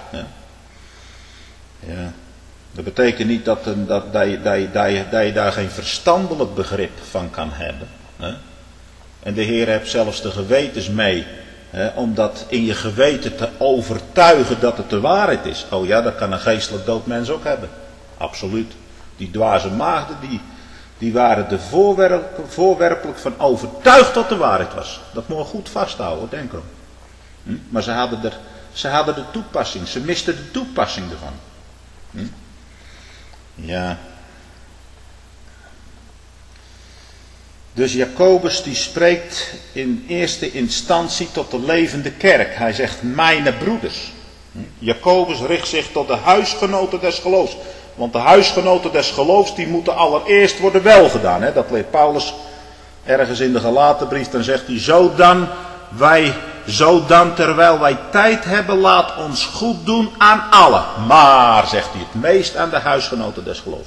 Ja. Dat betekent niet dat je daar geen verstandelijk begrip van kan hebben. En de Heer heeft zelfs de gewetens mee. Om dat in je geweten te overtuigen dat het de waarheid is. Oh ja, dat kan een geestelijk dood mens ook hebben. Absoluut. Die dwaze maagden, die waren er voorwerpelijk van overtuigd dat de waarheid was. Dat moet je goed vasthouden, denk erom. Maar ze hadden de toepassing. Ze misten de toepassing ervan. Ja. Dus Jacobus die spreekt in eerste instantie tot de levende kerk. Hij zegt, mijn broeders. Jacobus richt zich tot de huisgenoten des geloofs. Want de huisgenoten des geloofs die moeten allereerst worden welgedaan. Dat leert Paulus ergens in de Galatenbrief. Dan zegt hij, zodan terwijl wij tijd hebben, laat ons goed doen aan allen. Maar, zegt hij, het meest aan de huisgenoten des geloofs.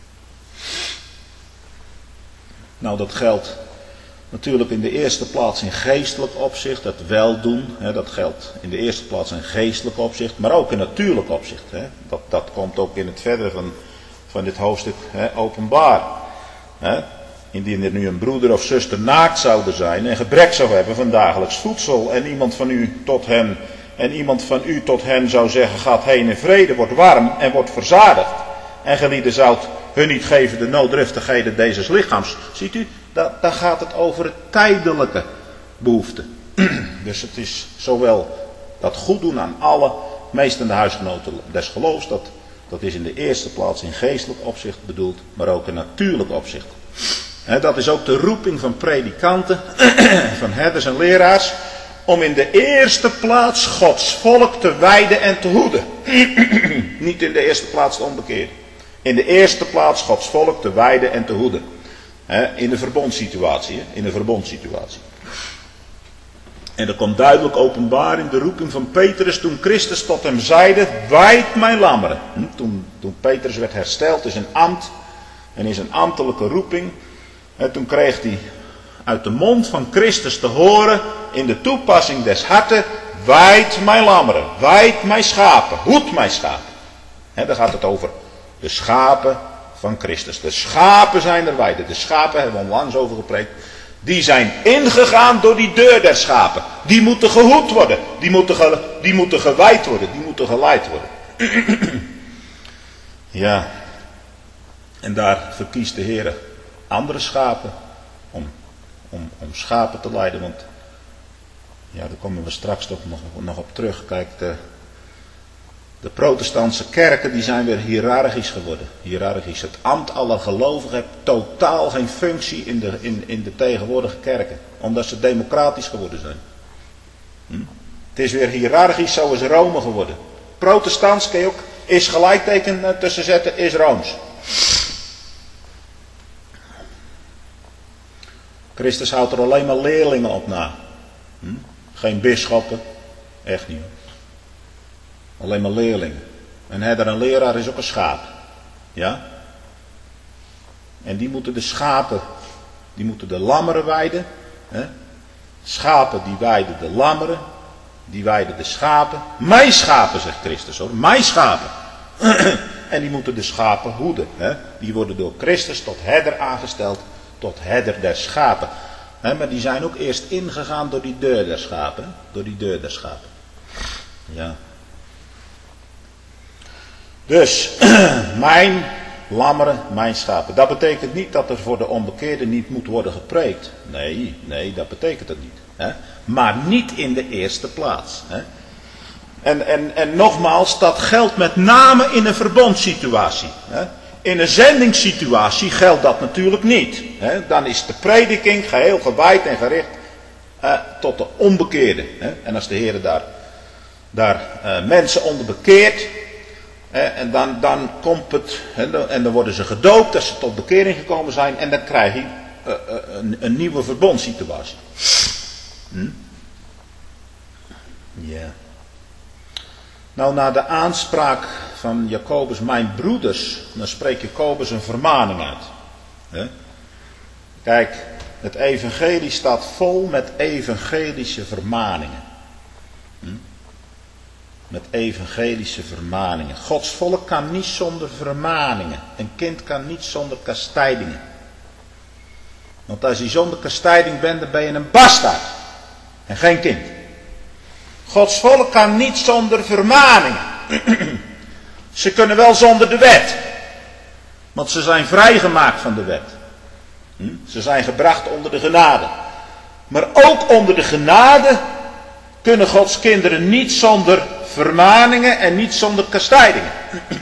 Nou, dat geldt natuurlijk in de eerste plaats in geestelijk opzicht, het weldoen. Dat geldt in de eerste plaats in geestelijk opzicht, maar ook in natuurlijk opzicht. Dat komt ook in het verdere van dit hoofdstuk openbaar. Indien er nu een broeder of zuster naakt zouden zijn en gebrek zou hebben van dagelijks voedsel en iemand van u tot hen zou zeggen, gaat heen in vrede, wordt warm en wordt verzadigd. En gelieden zoudt hun niet geven de nooddruftigheden dezes lichaams. Ziet u, dan gaat het over het tijdelijke behoefte. Dus het is zowel dat goed doen aan alle, meest aan de huisgenoten des geloofs, dat is in de eerste plaats in geestelijk opzicht bedoeld, maar ook in natuurlijk opzicht. Dat is ook de roeping van predikanten, van herders en leraars, om in de eerste plaats Gods volk te wijden en te hoeden. Niet in de eerste plaats de onbekeerden. In de eerste plaats Gods volk te wijden en te hoeden. In de verbondssituatie. En dat komt duidelijk openbaar in de roeping van Petrus toen Christus tot hem zeide, wijd mijn lammeren. Toen Petrus werd hersteld in zijn ambt en in zijn ambtelijke roeping. Toen kreeg hij uit de mond van Christus te horen in de toepassing des harten, wijd mijn lammeren, wijd mijn schapen, hoed mijn schapen. Daar gaat het over de schapen van Christus. De schapen zijn er weide. De schapen hebben we onlangs over gepreekt. Die zijn ingegaan door die deur der schapen. Die moeten gehoed worden. Die moeten gewijd worden. Die moeten geleid worden. Ja. En daar verkiest de Heer andere schapen. Om schapen te leiden. Want ja, daar komen we straks toch nog op terug. Kijk, de protestantse kerken die zijn weer hiërarchisch geworden. Hiërarchisch. Het ambt aller gelovigen heeft totaal geen functie in de tegenwoordige kerken. Omdat ze democratisch geworden zijn. Het is weer hiërarchisch zoals Rome geworden. Protestants kun je ook is gelijkteken tussen zetten, is Rooms. Christus houdt er alleen maar leerlingen op na. Geen bisschoppen. Echt niet. Alleen maar leerlingen. Een herder en leraar is ook een schaap. Ja? En die moeten de schapen, die moeten de lammeren weiden. Hè? Schapen die weiden de lammeren. Die weiden de schapen. Mijn schapen, zegt Christus hoor. Mijn schapen. En die moeten de schapen hoeden. Hè? Die worden door Christus tot herder aangesteld. Tot herder der schapen. Hè? Maar die zijn ook eerst ingegaan door die deur der schapen. Hè? Door die deur der schapen. Ja. Dus, mijn lammeren, mijn schapen. Dat betekent niet dat er voor de onbekeerden niet moet worden gepreekt. Nee, dat betekent het niet. Hè? Maar niet in de eerste plaats. Hè? En nogmaals, dat geldt met name in een verbondssituatie. Hè? In een zendingssituatie geldt dat natuurlijk niet. Hè? Dan is de prediking geheel gewijd en gericht tot de onbekeerden. Hè? En als de Heer daar mensen onder bekeert... En dan komt het, en dan worden ze gedoopt als ze tot bekering gekomen zijn. En dan krijg je een nieuwe verbondssituatie. Ja. Nou, na de aanspraak van Jacobus, mijn broeders, dan spreekt Jacobus een vermaning uit. Kijk, het evangelie staat vol met evangelische vermaningen. Met evangelische vermaningen. Gods volk kan niet zonder vermaningen. Een kind kan niet zonder kastijdingen. Want als je zonder kastijding bent, dan ben je een bastaard. En geen kind. Gods volk kan niet zonder vermaningen. Ze kunnen wel zonder de wet. Want ze zijn vrijgemaakt van de wet. Ze zijn gebracht onder de genade. Maar ook onder de genade kunnen Gods kinderen niet zonder vermaningen en niet zonder kastijdingen.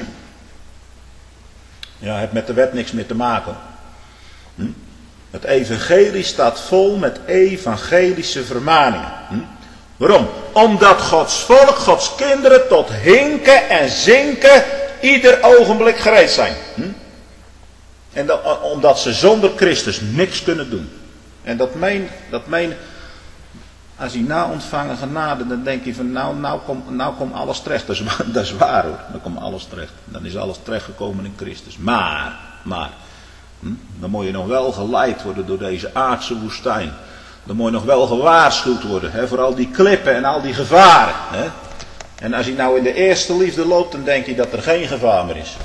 Ja, heeft met de wet niks meer te maken. Het evangelie staat vol met evangelische vermaningen. Waarom? Omdat Gods volk, Gods kinderen tot hinken en zinken ieder ogenblik gereed zijn. En omdat ze zonder Christus niks kunnen doen. En dat meen als je na ontvangen genade, dan denk je van nou komt alles terecht. Dat is waar hoor, dan komt alles terecht. Dan is alles terechtgekomen in Christus. Maar, dan moet je nog wel geleid worden door deze aardse woestijn. Dan moet je nog wel gewaarschuwd worden, voor al die klippen en al die gevaren. En als je nou in de eerste liefde loopt, dan denk je dat er geen gevaar meer is.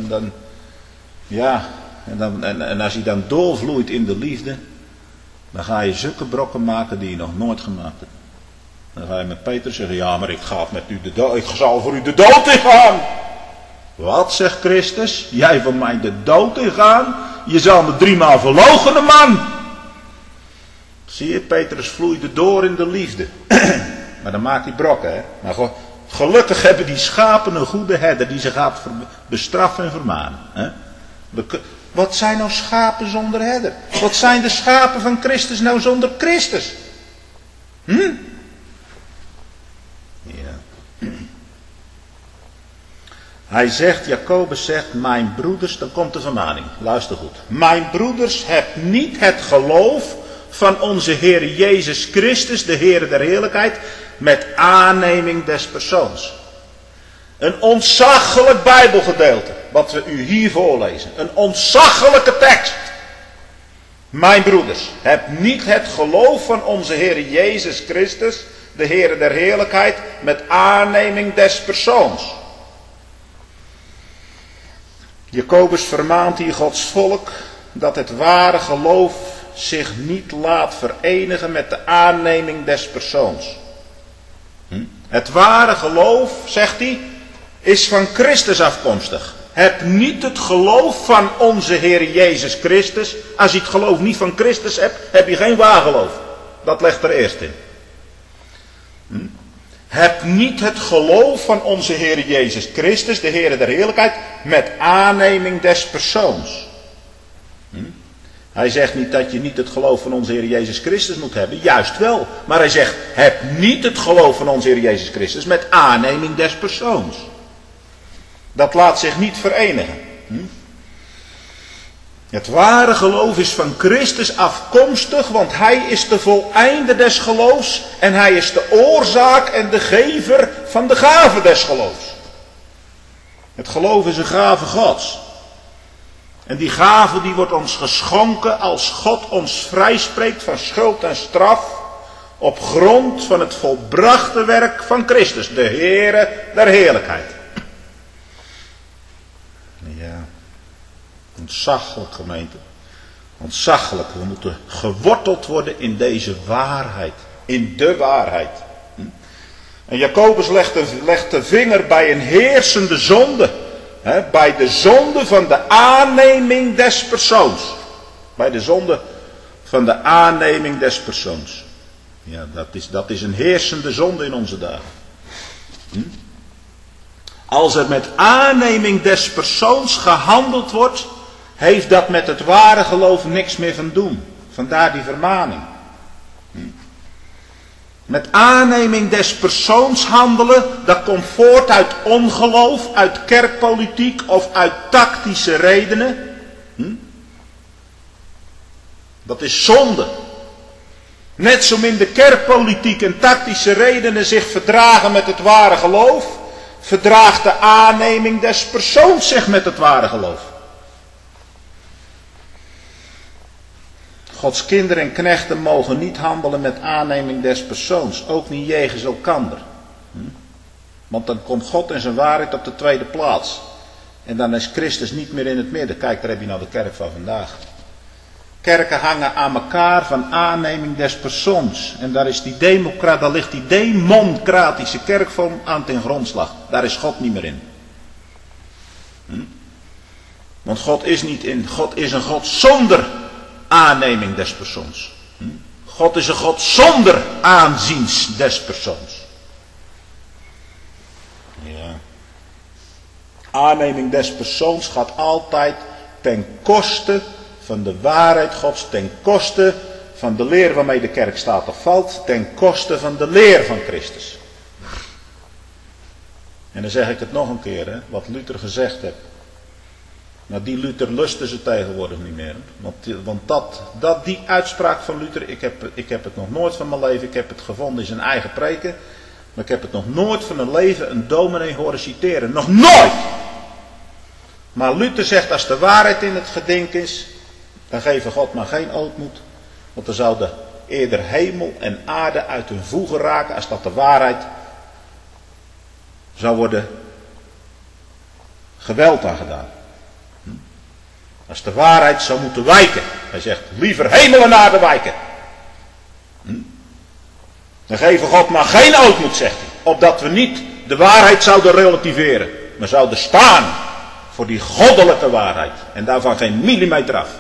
En als je dan doorvloeit in de liefde, dan ga je zulke brokken maken die je nog nooit gemaakt hebt. Dan ga je met Peter zeggen, ja maar ik ga met u ik zal voor u de dood ingaan. Wat, zegt Christus? Jij voor mij de dood ingaan? Je zal me 3 maal verloochenen, man. Zie je, Petrus vloeide door in de liefde. Maar dan maakt hij brokken, hè. Maar gelukkig hebben die schapen een goede herder die ze gaat bestraffen en vermanen. Hè? Wat zijn nou schapen zonder herder? Wat zijn de schapen van Christus nou zonder Christus? Ja. Hij zegt, Jacobus zegt, mijn broeders, dan komt de vermaning. Luister goed. Mijn broeders, hebt niet het geloof van onze Heer Jezus Christus, de Heer der heerlijkheid, met aanneming des persoons. Een ontzaglijk Bijbelgedeelte, wat we u hier voorlezen. Een ontzaglijke tekst. Mijn broeders, heb niet het geloof van onze Heer Jezus Christus, de Heer der heerlijkheid, met aanneming des persoons. Jacobus vermaant hier Gods volk dat het ware geloof zich niet laat verenigen met de aanneming des persoons. Het ware geloof, zegt hij, is van Christus afkomstig. Heb niet het geloof van onze Heer Jezus Christus. Als je het geloof niet van Christus hebt, heb je geen waar geloof. Dat legt er eerst in. Heb niet het geloof van onze Heer Jezus Christus, de Heer der heerlijkheid, met aanneming des persoons. Hij zegt niet dat je niet het geloof van onze Heer Jezus Christus moet hebben, juist wel. Maar hij zegt, heb niet het geloof van onze Heer Jezus Christus met aanneming des persoons. Dat laat zich niet verenigen. Het ware geloof is van Christus afkomstig, want hij is de voleinde des geloofs en hij is de oorzaak en de gever van de gave des geloofs. Het geloof is een gave Gods. En die gave die wordt ons geschonken als God ons vrijspreekt van schuld en straf op grond van het volbrachte werk van Christus, de Heere der heerlijkheid. Ja, ontzaglijk gemeente. Ontzaglijk. We moeten geworteld worden in deze waarheid. In de waarheid. En Jacobus legt de vinger bij een heersende zonde. Bij de zonde van de aanneming des persoons. Bij de zonde van de aanneming des persoons. Ja, dat is een heersende zonde in onze dagen. Als er met aanneming des persoons gehandeld wordt, heeft dat met het ware geloof niks meer van doen. Vandaar die vermaning. Met aanneming des persoons handelen, dat komt voort uit ongeloof, uit kerkpolitiek of uit tactische redenen. Dat is zonde. Net zo min de kerkpolitiek en tactische redenen zich verdragen met het ware geloof, verdraagt de aanneming des persoons zich met het ware geloof. Gods kinderen en knechten mogen niet handelen met aanneming des persoons. Ook niet jegens elkander. Want dan komt God en zijn waarheid op de tweede plaats. En dan is Christus niet meer in het midden. Kijk, daar heb je nou de kerk van vandaag. Kerken hangen aan elkaar van aanneming des persoons. En daar ligt die democratische kerkvorm aan ten grondslag. Daar is God niet meer in. Want God is niet in. God is een God zonder aanneming des persoons. God is een God zonder aanziens des persoons. Ja. Aanneming des persoons gaat altijd ten koste van de waarheid Gods, ten koste van de leer waarmee de kerk staat of valt, ten koste van de leer van Christus. En dan zeg ik het nog een keer, wat Luther gezegd heeft. Nou, die Luther lusten ze tegenwoordig niet meer. Want die uitspraak van Luther, ik heb het nog nooit van mijn leven, ik heb het gevonden in zijn eigen preken, maar ik heb het nog nooit van mijn leven een dominee horen citeren. Nog nooit! Maar Luther zegt, als de waarheid in het geding is, dan geven God maar geen ootmoed. Want dan zouden eerder hemel en aarde uit hun voegen raken als dat de waarheid zou worden geweld aangedaan. Als de waarheid zou moeten wijken. Hij zegt, liever hemel en aarde wijken. Dan geven God maar geen ootmoed, zegt hij. Opdat we niet de waarheid zouden relativeren. Maar zouden staan voor die goddelijke waarheid. En daarvan geen millimeter af.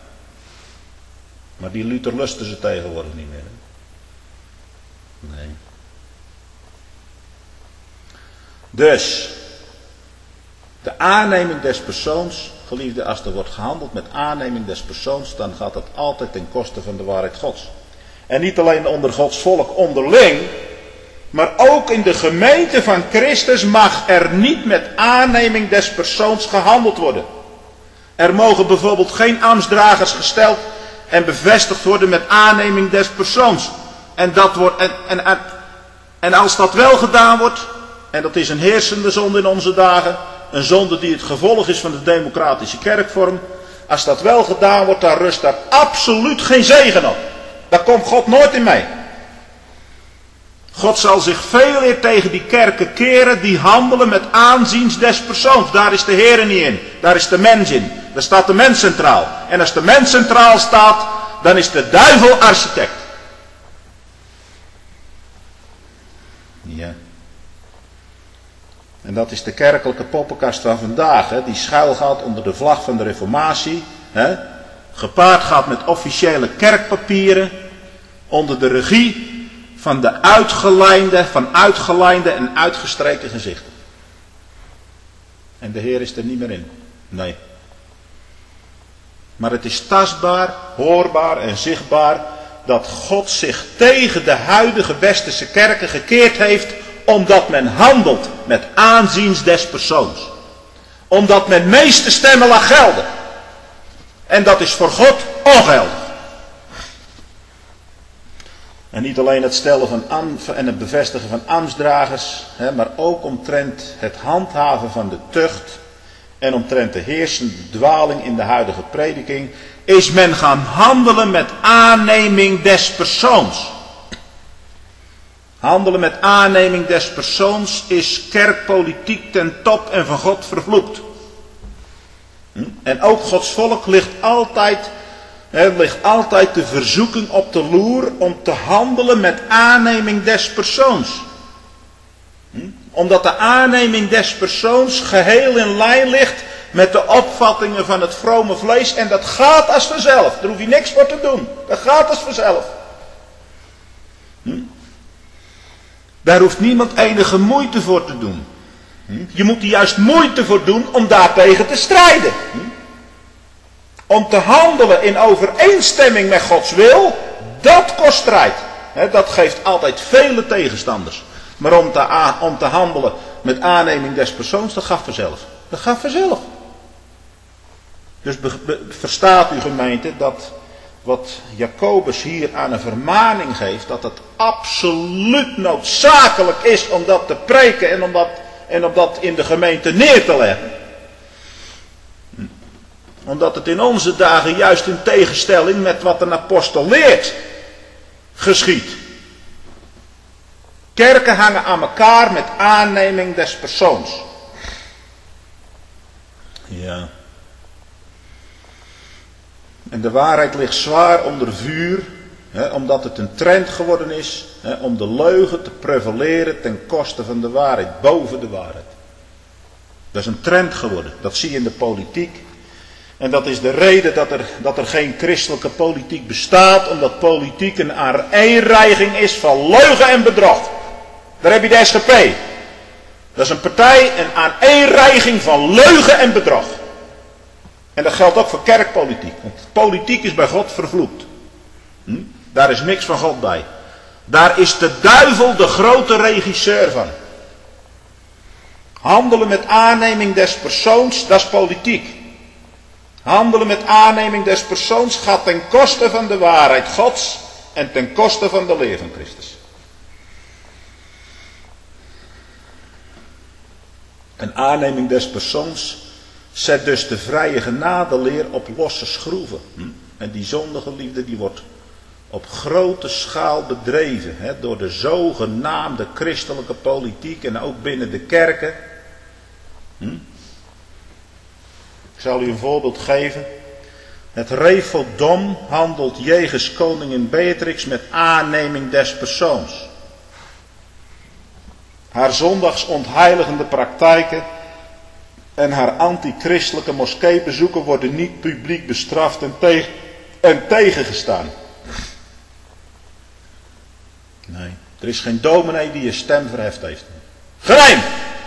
Maar die Luther lusten ze tegenwoordig niet meer. Nee. Dus, de aanneming des persoons, geliefde, als er wordt gehandeld met aanneming des persoons, dan gaat het altijd ten koste van de waarheid Gods. En niet alleen onder Gods volk onderling, maar ook in de gemeente van Christus mag er niet met aanneming des persoons gehandeld worden. Er mogen bijvoorbeeld geen ambtsdragers gesteld en bevestigd worden met aanneming des persoons. En als dat wel gedaan wordt, en dat is een heersende zonde in onze dagen, een zonde die het gevolg is van de democratische kerkvorm, als dat wel gedaan wordt, dan rust daar absoluut geen zegen op. Daar komt God nooit in mee. God zal zich veel eer tegen die kerken keren die handelen met aanziens des persoons. Daar is de Heer niet in. Daar is de mens in. Daar staat de mens centraal. En als de mens centraal staat, dan is de duivel architect. Ja. En dat is de kerkelijke poppenkast van vandaag, hè, die schuilgaat onder de vlag van de Reformatie, hè, gepaard gaat met officiële kerkpapieren, onder de regie van de uitgelijnde en uitgestreken gezichten. En de Heer is er niet meer in. Nee. Maar het is tastbaar, hoorbaar en zichtbaar dat God zich tegen de huidige westerse kerken gekeerd heeft, omdat men handelt met aanziens des persoons. Omdat men meeste stemmen laat gelden. En dat is voor God ongeldig. En niet alleen het stellen van en het bevestigen van ambtsdragers, maar ook omtrent het handhaven van de tucht en omtrent de heersende dwaling in de huidige prediking, is men gaan handelen met aanneming des persoons. Handelen met aanneming des persoons is kerkpolitiek ten top en van God vervloekt. En ook Gods volk ligt altijd de verzoeking op de loer om te handelen met aanneming des persoons. Omdat de aanneming des persoons geheel in lijn ligt met de opvattingen van het vrome vlees. En dat gaat als vanzelf. Daar hoef je niks voor te doen. Dat gaat als vanzelf. Daar hoeft niemand enige moeite voor te doen. Je moet er juist moeite voor doen om daartegen te strijden. Om te handelen in overeenstemming met Gods wil, dat kost strijd. Dat geeft altijd vele tegenstanders. Maar om te handelen met aanneming des persoons, dat gaat vanzelf. Dat gaat vanzelf. Dus verstaat u gemeente dat wat Jacobus hier aan een vermaning geeft, dat het absoluut noodzakelijk is om dat te preken en om dat in de gemeente neer te leggen. Omdat het in onze dagen juist in tegenstelling met wat een apostel leert geschiedt. Kerken hangen aan elkaar met aanneming des persoons. Ja. En de waarheid ligt zwaar onder vuur, omdat het een trend geworden is om de leugen te prevaleren ten koste van de waarheid, boven de waarheid. Dat is een trend geworden, dat zie je in de politiek. En dat is de reden dat er geen christelijke politiek bestaat, omdat politiek een aaneenreiging is van leugen en bedrog. Daar heb je de SGP. Dat is een partij, een aaneenreiging van leugen en bedrog. En dat geldt ook voor kerkpolitiek. Want politiek is bij God vervloekt. Daar is niks van God bij. Daar is de duivel de grote regisseur van. Handelen met aanneming des persoons, dat is politiek. Handelen met aanneming des persoons gaat ten koste van de waarheid Gods en ten koste van de leer van Christus. Een aanneming des persoons zet dus de vrije genadeleer op losse schroeven. En die zondige liefde die wordt op grote schaal bedreven door de zogenaamde christelijke politiek en ook binnen de kerken. Ik zal u een voorbeeld geven. Het Reveldom handelt jegens koningin Beatrix met aanneming des persoons. Haar zondags ontheiligende praktijken en haar antichristelijke moskeebezoeken worden niet publiek bestraft en tegengestaan. Nee, er is geen dominee die een stem verheft heeft. Geheim!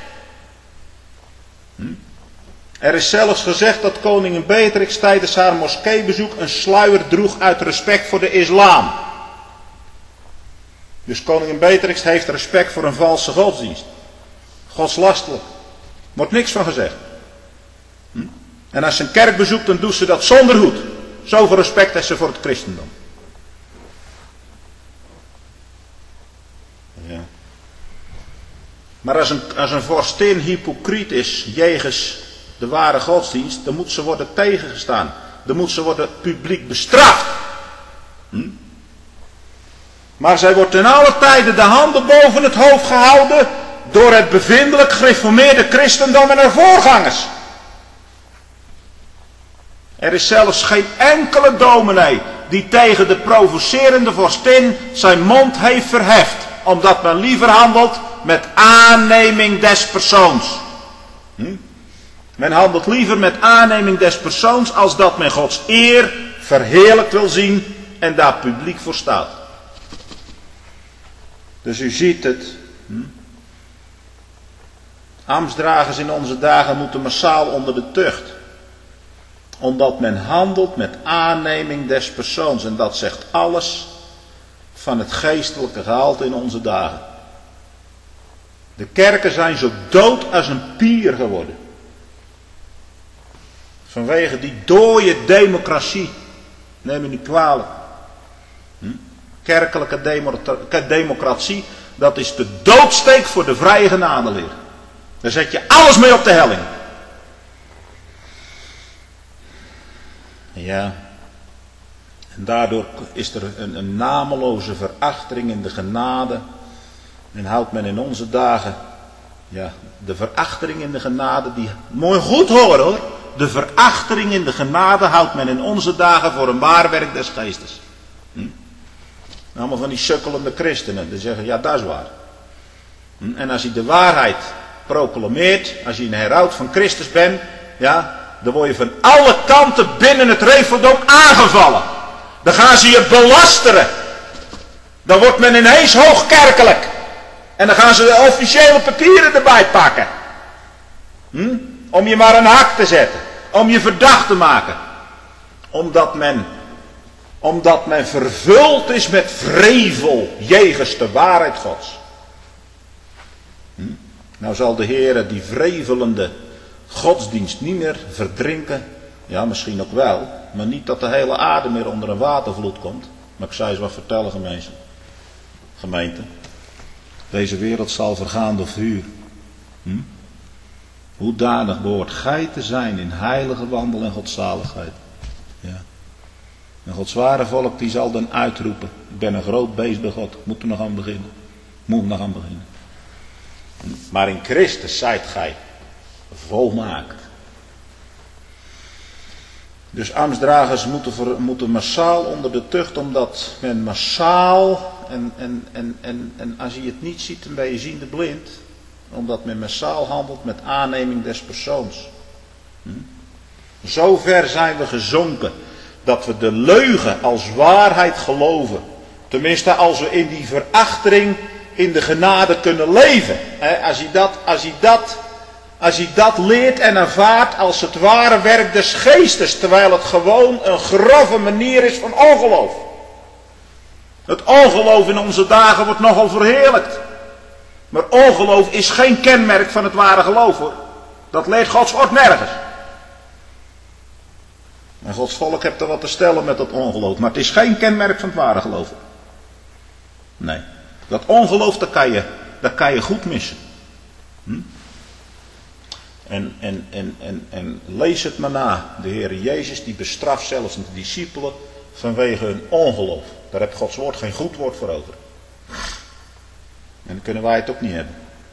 Er is zelfs gezegd dat koningin Beatrix tijdens haar moskeebezoek een sluier droeg uit respect voor de islam. Dus koningin Beatrix heeft respect voor een valse godsdienst. Godslastelijk. Wordt niks van gezegd. En als ze een kerk bezoekt, dan doet ze dat zonder hoed. Zoveel respect heeft ze voor het christendom. Ja. Maar als een vorstin hypocriet is jegens de ware godsdienst, dan moet ze worden tegengestaan. Dan moet ze worden publiek bestraft. Maar zij wordt ten alle tijde de handen boven het hoofd gehouden door het bevindelijk gereformeerde christendom en haar voorgangers. Er is zelfs geen enkele dominee die tegen de provocerende vorstin zijn mond heeft verheft, omdat men liever handelt met aanneming des persoons. Men handelt liever met aanneming des persoons als dat men Gods eer verheerlijkt wil zien en daar publiek voor staat. Dus u ziet het. Ambtsdragers in onze dagen moeten massaal onder de tucht. Omdat men handelt met aanneming des persoons. En dat zegt alles van het geestelijke gehalte in onze dagen. De kerken zijn zo dood als een pier geworden. Vanwege die dooie democratie. Neem me niet kwalijk. Kerkelijke democratie, dat is de doodsteek voor de vrije genadeleer. Daar zet je alles mee op de helling. Ja. En daardoor is er een nameloze verachting in de genade. En houdt men in onze dagen, ja, de verachting in de genade, die, mooi goed horen hoor. De verachting in de genade houdt men in onze dagen voor een waar werk des geestes. Allemaal van die sukkelende christenen, die zeggen, ja dat is waar. En als je de waarheid proclameert, als je een heraut van Christus bent, ja, dan word je van alle kanten binnen het Reformatorium aangevallen. Dan gaan ze je belasteren. Dan wordt men ineens hoogkerkelijk. En dan gaan ze de officiële papieren erbij pakken. Om je maar een hak te zetten. Om je verdacht te maken. Omdat men vervuld is met vrevel jegens de waarheid Gods. Nou zal de Heere die vrevelende godsdienst niet meer verdrinken. Ja, misschien ook wel. Maar niet dat de hele aarde meer onder een watervloed komt. Maar ik zou eens wat vertellen, gemeente. Deze wereld zal vergaan door vuur. Hoedanig behoort gij te zijn in heilige wandel en godzaligheid. Ja. En Gods ware volk die zal dan uitroepen. Ik ben een groot beest bij God. Moet er nog aan beginnen. Maar in Christus zijt gij volmaakt. Dus ambtsdragers moeten massaal onder de tucht, omdat men massaal, en als je het niet ziet, dan ben je ziende blind. Omdat men massaal handelt met aanneming des persoons. Zo ver zijn we gezonken, dat we de leugen als waarheid geloven. Tenminste, als we in die verachting in de genade kunnen leven. Als je dat leert en ervaart als het ware werk des geestes, terwijl het gewoon een grove manier is van ongeloof. Het ongeloof in onze dagen wordt nogal verheerlijkt. Maar ongeloof is geen kenmerk van het ware geloof hoor. Dat leert Gods woord nergens. En Gods volk heeft er wat te stellen met dat ongeloof. Maar het is geen kenmerk van het ware geloof. Nee. Dat ongeloof, dat kan je goed missen. En lees het maar na. De Heer Jezus die bestraft zelfs de discipelen vanwege hun ongeloof. Daar heeft Gods woord geen goed woord voor over. En dan kunnen wij het ook niet hebben.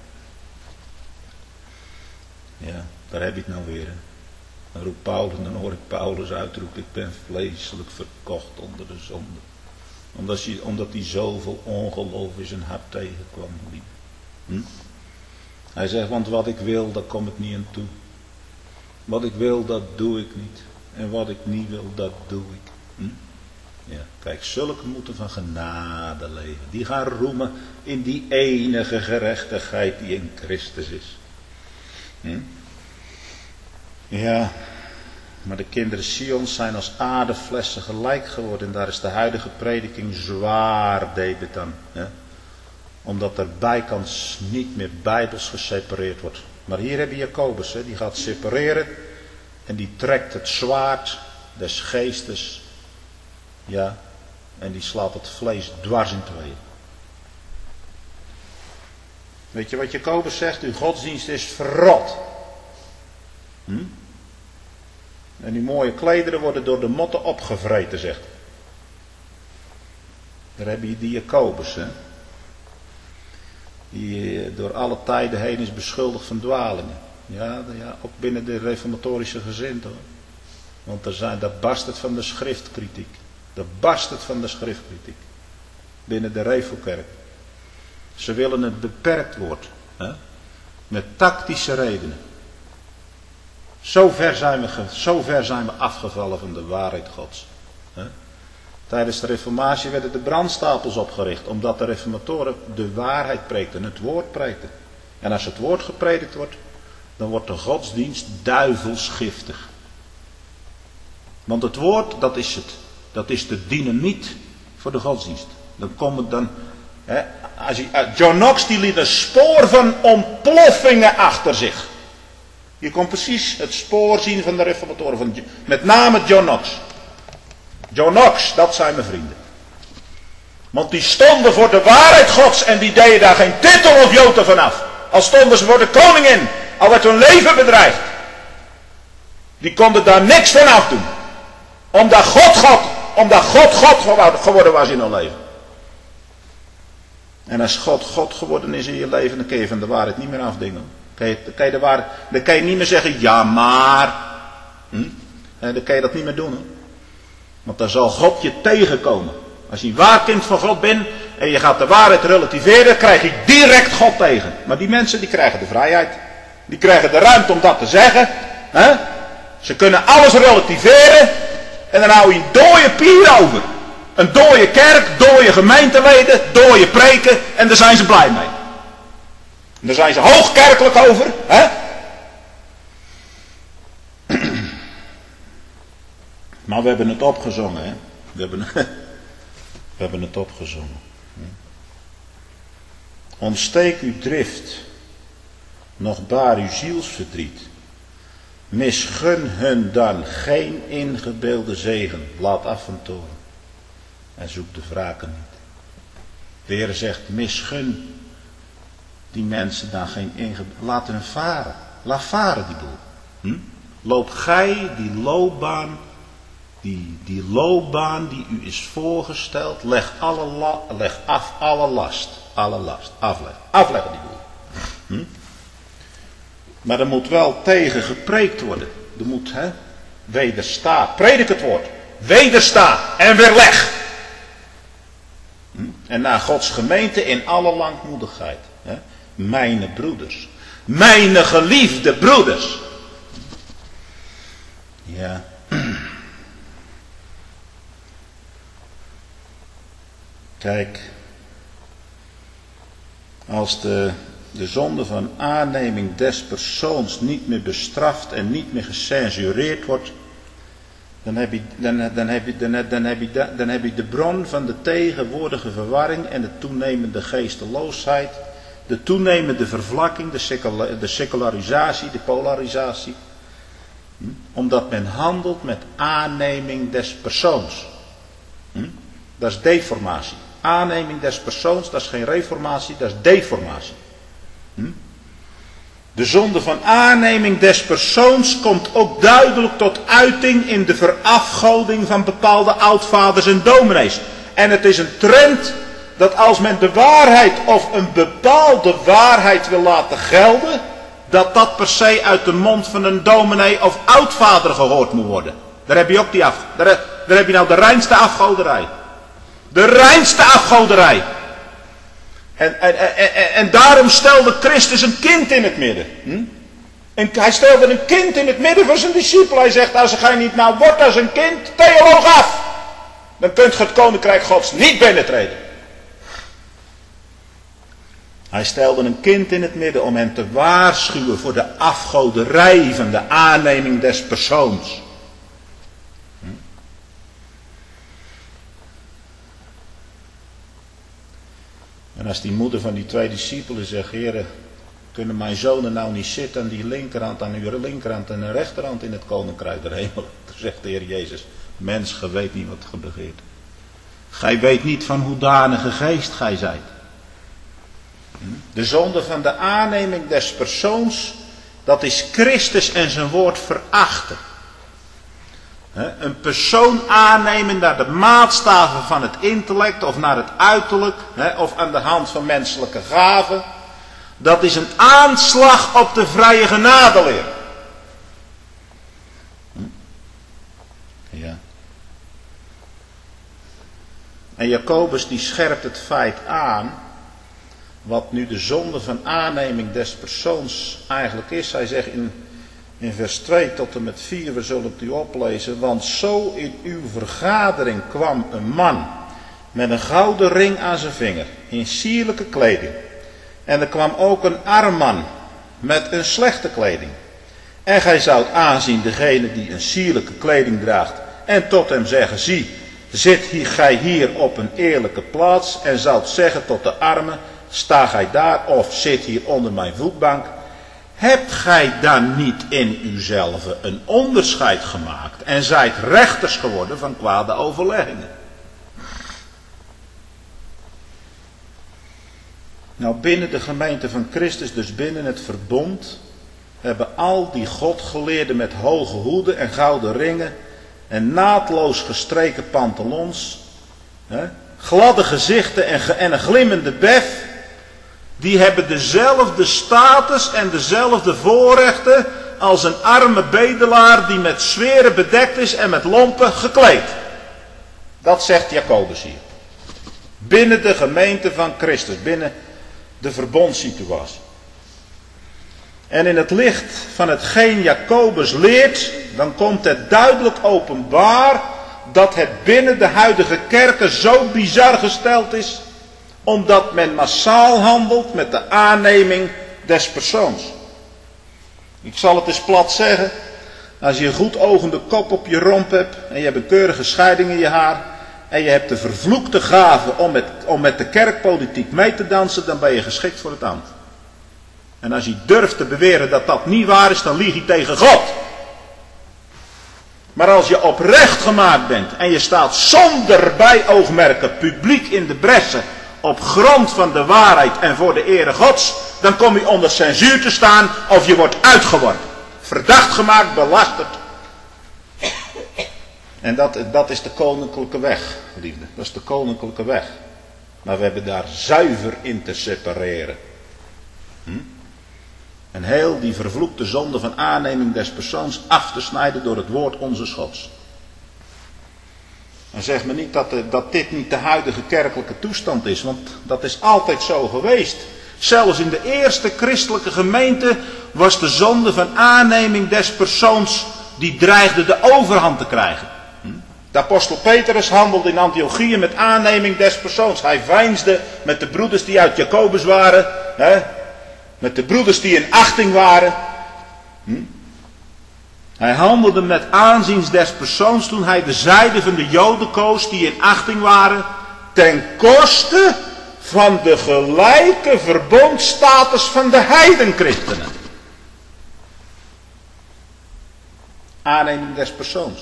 Ja, daar heb ik nou weer. Dan roept Paulus, dan hoor ik Paulus uitroepen, ik ben vleeselijk verkocht onder de zonde. Omdat hij zoveel ongeloof in zijn hart tegenkwam. Hij zegt, want wat ik wil, daar kom ik niet aan toe. Wat ik wil, dat doe ik niet. En wat ik niet wil, dat doe ik. Ja, kijk, zulke moeten van genade leven. Die gaan roemen in die enige gerechtigheid die in Christus is. Ja, maar de kinderen Sions zijn als aardeflessen gelijk geworden. En daar is de huidige prediking zwaar debet aan. Omdat er bijkans niet meer bijbels gesepareerd wordt. Maar hier heb je Jacobus, die gaat separeren. En die trekt het zwaard des geestes. Ja, en die slaat het vlees dwars in tweeën. Weet je wat Jacobus zegt? Uw godsdienst is verrot. En die mooie klederen worden door de motten opgevreten, zegt hij. Daar heb je die Jacobus, die door alle tijden heen is beschuldigd van dwalingen. Ja, ook binnen de reformatorische gezindte hoor. Want daar barst het van de schriftkritiek. Dan barst het van de schriftkritiek. Binnen de Revelkerk. Ze willen het beperkt woord. Hè? Met tactische redenen. Zo ver zijn we afgevallen van de waarheid Gods. Hè? Tijdens de reformatie werden de brandstapels opgericht. Omdat de reformatoren de waarheid preekten. Het woord preekten. En als het woord gepredikt wordt. Dan wordt de godsdienst duivelsgiftig. Want het woord, dat is het. Dat is de dynamiet voor de godsdienst. John Knox die liet een spoor van ontploffingen achter zich. Je kon precies het spoor zien van de reformatoren. Met name John Knox. John Knox, dat zijn mijn vrienden. Want die stonden voor de waarheid Gods en die deden daar geen titel of jota vanaf. Al stonden ze voor de koningin, al werd hun leven bedreigd. Die konden daar niks van afdoen. Omdat God geworden was in hun leven. En als God geworden is in je leven, dan kun je van de waarheid niet meer afdingen. Dan kan je niet meer zeggen, ja maar. Dan kan je dat niet meer doen. Hè? Want dan zal God je tegenkomen. Als je een waar kind van God bent en je gaat de waarheid relativeren, krijg je direct God tegen. Maar die mensen die krijgen de vrijheid. Die krijgen de ruimte om dat te zeggen. Hè? Ze kunnen alles relativeren. En dan hou je een dode pier over. Een dode kerk, dode gemeenteleden, dode preken. En daar zijn ze blij mee. En daar zijn ze hoogkerkelijk over. Hè? Maar we hebben het opgezongen. Hè? We hebben het opgezongen. Ontsteek uw drift. Nog baar uw zielsverdriet. Misgun hun dan geen ingebeelde zegen. Laat af van toren. En zoek de wraken niet. De Heer zegt, misgun die mensen dan geen ingebeelde. Laat hen varen. Laat varen die boel. Loop gij die loopbaan. Die loopbaan die u is voorgesteld. Leg af alle last. Alle last. Afleggen die boel. Maar er moet wel tegen gepreekt worden. Er moet wederstaan. Predik het woord. Wederstaan en weerleg. En naar Gods gemeente in alle langmoedigheid. Mijne broeders. Mijne geliefde broeders. Ja. Kijk. Als de zonde van aanneming des persoons niet meer bestraft en niet meer gecensureerd wordt, dan heb je de bron van de tegenwoordige verwarring en de toenemende geesteloosheid, de toenemende vervlakking, de secularisatie, de polarisatie. Omdat men handelt met aanneming des persoons. Dat is deformatie. Aanneming des persoons, dat is geen reformatie, dat is deformatie. De zonde van aanneming des persoons komt ook duidelijk tot uiting in de verafgoding van bepaalde oudvaders en dominees. En het is een trend dat als men de waarheid of een bepaalde waarheid wil laten gelden, dat per se uit de mond van een dominee of oudvader gehoord moet worden. Daar heb je ook daar heb je nou de reinste afgoderij. De reinste afgoderij. En daarom stelde Christus een kind in het midden. En hij stelde een kind in het midden van zijn discipelen. Hij zegt, als gij niet nou wordt als een kind, theoloog af. Dan kunt ge het koninkrijk Gods niet binnentreden. Hij stelde een kind in het midden om hen te waarschuwen voor de afgoderij van de aanneming des persoons. En als die moeder van die twee discipelen zegt, Heere, kunnen mijn zonen nou niet zitten aan die linkerhand, aan uw linkerhand en uw rechterhand in het koninkrijk der hemel? Dan zegt de Heer Jezus, mens, gij weet niet wat ge begeert. Gij weet niet van hoedanige geest gij zijt. De zonde van de aanneming des persoons, dat is Christus en zijn woord verachten. Een persoon aannemen naar de maatstaven van het intellect of naar het uiterlijk, of aan de hand van menselijke gaven, dat is een aanslag op de vrije genadeleer. Ja. En Jacobus die scherpt het feit aan, wat nu de zonde van aanneming des persoons eigenlijk is. Hij zegt in vers 2 tot en met 4, we zullen het u oplezen. Want zo in uw vergadering kwam een man met een gouden ring aan zijn vinger, in sierlijke kleding. En er kwam ook een arm man met een slechte kleding. En gij zoudt aanzien degene die een sierlijke kleding draagt en tot hem zeggen, zie, zit gij hier op een eerlijke plaats, en zoudt zeggen tot de arme, sta gij daar of zit hier onder mijn voetbank. Hebt gij dan niet in uzelf een onderscheid gemaakt en zijt rechters geworden van kwade overleggingen? Nou, binnen de gemeente van Christus, dus binnen het verbond, hebben al die godgeleerden met hoge hoeden en gouden ringen en naadloos gestreken pantalons, gladde gezichten en een glimmende bef, die hebben dezelfde status en dezelfde voorrechten als een arme bedelaar die met zweren bedekt is en met lompen gekleed. Dat zegt Jacobus hier. Binnen de gemeente van Christus, binnen de verbondssituatie. En in het licht van hetgeen Jacobus leert, dan komt het duidelijk openbaar dat het binnen de huidige kerken zo bizar gesteld is, omdat men massaal handelt met de aanneming des persoons. Ik zal het eens plat zeggen, als je een goed ogende kop op je romp hebt en je hebt een keurige scheiding in je haar en je hebt de vervloekte gave om met de kerkpolitiek mee te dansen, dan ben je geschikt voor het ambt. En als je durft te beweren dat dat niet waar is, dan lieg je tegen God. Maar als je oprecht gemaakt bent en je staat zonder bijoogmerken publiek in de bressen op grond van de waarheid en voor de ere Gods, dan kom je onder censuur te staan of je wordt uitgeworpen. Verdacht gemaakt, belasterd. En dat is de koninklijke weg, liefde. Dat is de koninklijke weg. Maar we hebben daar zuiver in te separeren. En heel die vervloekte zonde van aanneming des persoons af te snijden door het woord onze Gods. En zeg me niet dat dit niet de huidige kerkelijke toestand is, want dat is altijd zo geweest. Zelfs in de eerste christelijke gemeente was de zonde van aanneming des persoons, die dreigde de overhand te krijgen. De apostel Petrus handelde in Antiochië met aanneming des persoons. Hij veinsde met de broeders die uit Jacobus waren, met de broeders die in achting waren. Hij handelde met aanzien des persoons toen hij de zijde van de Joden koos die in achting waren, ten koste van de gelijke verbondstatus van de heidenchristenen. Aanneming des persoons.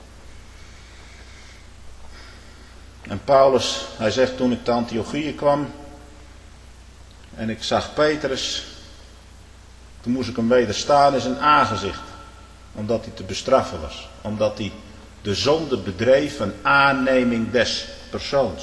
En Paulus, hij zegt toen ik te Antiochië kwam en ik zag Petrus, toen moest ik hem wederstaan in zijn aangezicht, omdat hij te bestraffen was, omdat hij de zonde bedreef van aanneming des persoons.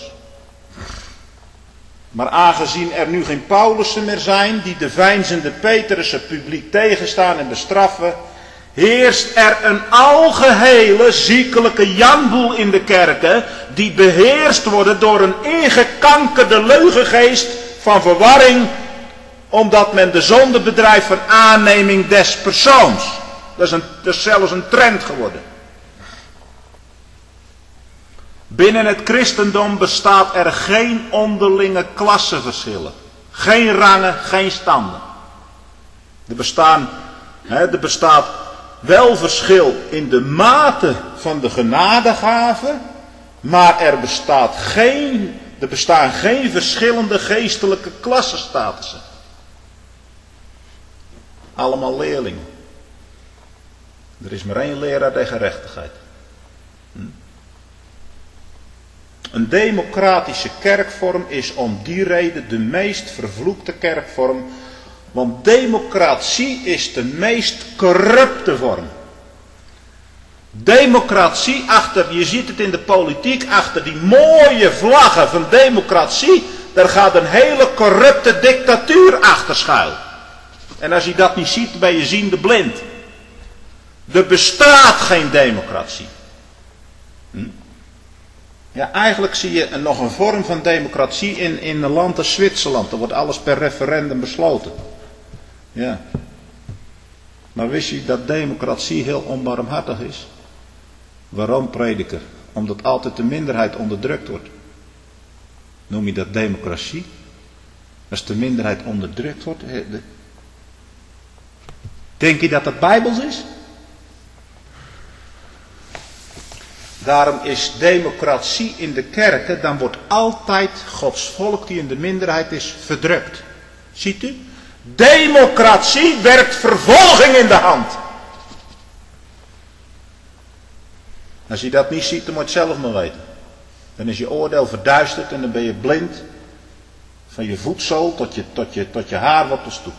Maar aangezien er nu geen Paulussen meer zijn die de veinzende Petrussen publiek tegenstaan en bestraffen, heerst er een algehele ziekelijke janboel in de kerken, die beheerst worden door een ingekankerde leugengeest van verwarring, omdat men de zonde bedrijft van aanneming des persoons. Dat is zelfs een trend geworden. Binnen het christendom bestaat er geen onderlinge klassenverschillen. Geen rangen, geen standen. Er bestaat wel verschil in de mate van de genadegaven, maar er bestaan geen verschillende geestelijke klassenstatussen. Allemaal leerlingen. Er is maar één leraar der gerechtigheid. Een democratische kerkvorm is om die reden de meest vervloekte kerkvorm. Want democratie is de meest corrupte vorm. Democratie je ziet het in de politiek, achter die mooie vlaggen van democratie, daar gaat een hele corrupte dictatuur achter schuil. En als je dat niet ziet, ben je ziende blind. Er bestaat geen democratie. Ja, eigenlijk zie je nog een vorm van democratie in een land als Zwitserland. Er wordt alles per referendum besloten. Ja. Maar wist je dat democratie heel onbarmhartig is? Waarom, prediker? Omdat altijd de minderheid onderdrukt wordt. Noem je dat democratie? Als de minderheid onderdrukt wordt. Denk je dat dat bijbels is? Daarom is democratie in de kerken, dan wordt altijd Gods volk die in de minderheid is verdrukt. Ziet u? Democratie werkt vervolging in de hand. Als je dat niet ziet, dan moet je het zelf maar weten. Dan is je oordeel verduisterd en dan ben je blind. Van je voetzool tot je haarwortels toe.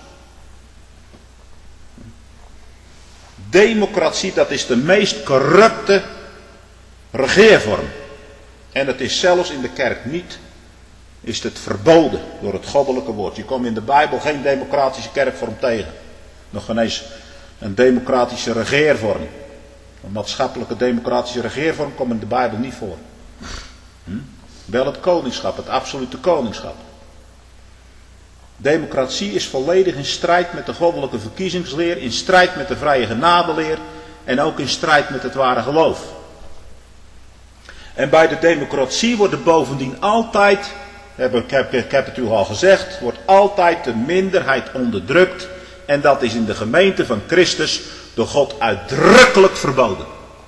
Democratie, dat is de meest corrupte regeervorm. En het is zelfs in de kerk niet, is het verboden door het goddelijke woord. Je komt in de Bijbel geen democratische kerkvorm tegen. Nog geen eens een democratische regeervorm. Een maatschappelijke democratische regeervorm komt in de Bijbel niet voor. Wel het koningschap, het absolute koningschap. Democratie is volledig in strijd met de goddelijke verkiezingsleer, in strijd met de vrije genadeleer en ook in strijd met het ware geloof. En bij de democratie wordt er bovendien altijd, ik heb het u al gezegd, wordt altijd de minderheid onderdrukt. En dat is in de gemeente van Christus door God uitdrukkelijk verboden.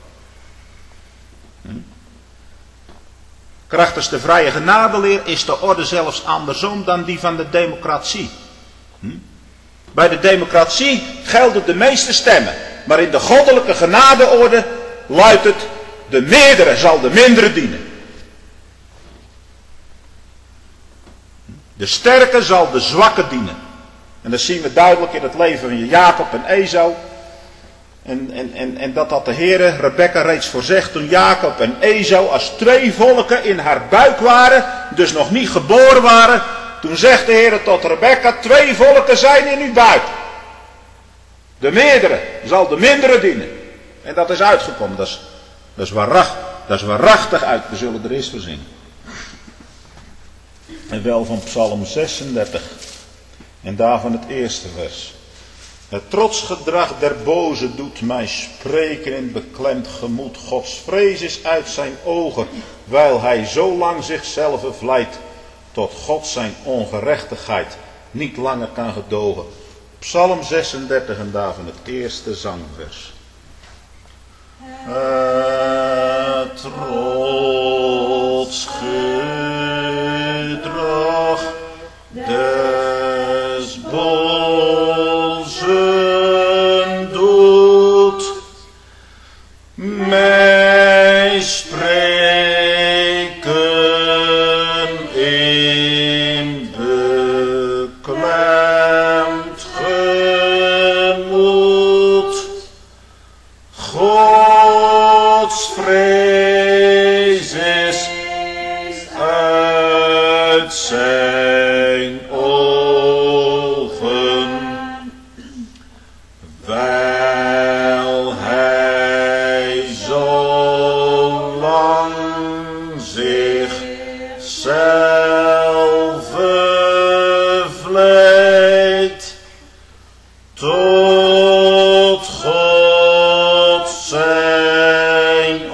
Krachtens de vrije genadeleer is de orde zelfs andersom dan die van de democratie. Bij de democratie gelden de meeste stemmen. Maar in de goddelijke genadeorde luidt het: de meerdere zal de mindere dienen. De sterke zal de zwakke dienen. En dat zien we duidelijk in het leven van Jacob en Esau. En dat had de Heere Rebekka reeds voorzegd toen Jacob en Esau als twee volken in haar buik waren, dus nog niet geboren waren. Toen zegt de Heere tot Rebekka: twee volken zijn in uw buik. De meerdere zal de mindere dienen. En dat is uitgekomen. Dat is waarachtig uit. We zullen er eens voor zingen. En wel van Psalm 36. En daarvan het eerste vers. Het trotsgedrag der boze doet mij spreken in beklemd gemoed. Gods vrees is uit zijn ogen, wijl hij zo lang zichzelf vlijt, tot God zijn ongerechtigheid niet langer kan gedogen. Psalm 36 en daarvan het eerste zangvers. Het trotsgedrag des bozen doet mij spreken in beklemd gemoed. Gods vrees is uit zijn ogen, wijl hij zo lang zichzelf vlijt, tot God zijn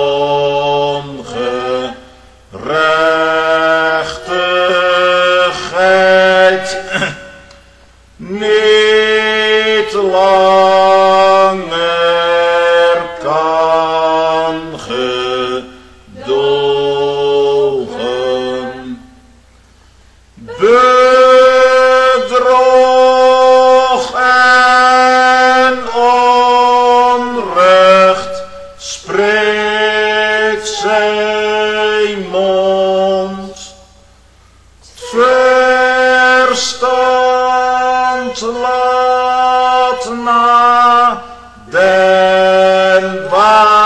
ongerechtigheid niet langer kan gedogen. Bedrog en onrecht spreekt zijn mond. Verstand laat na den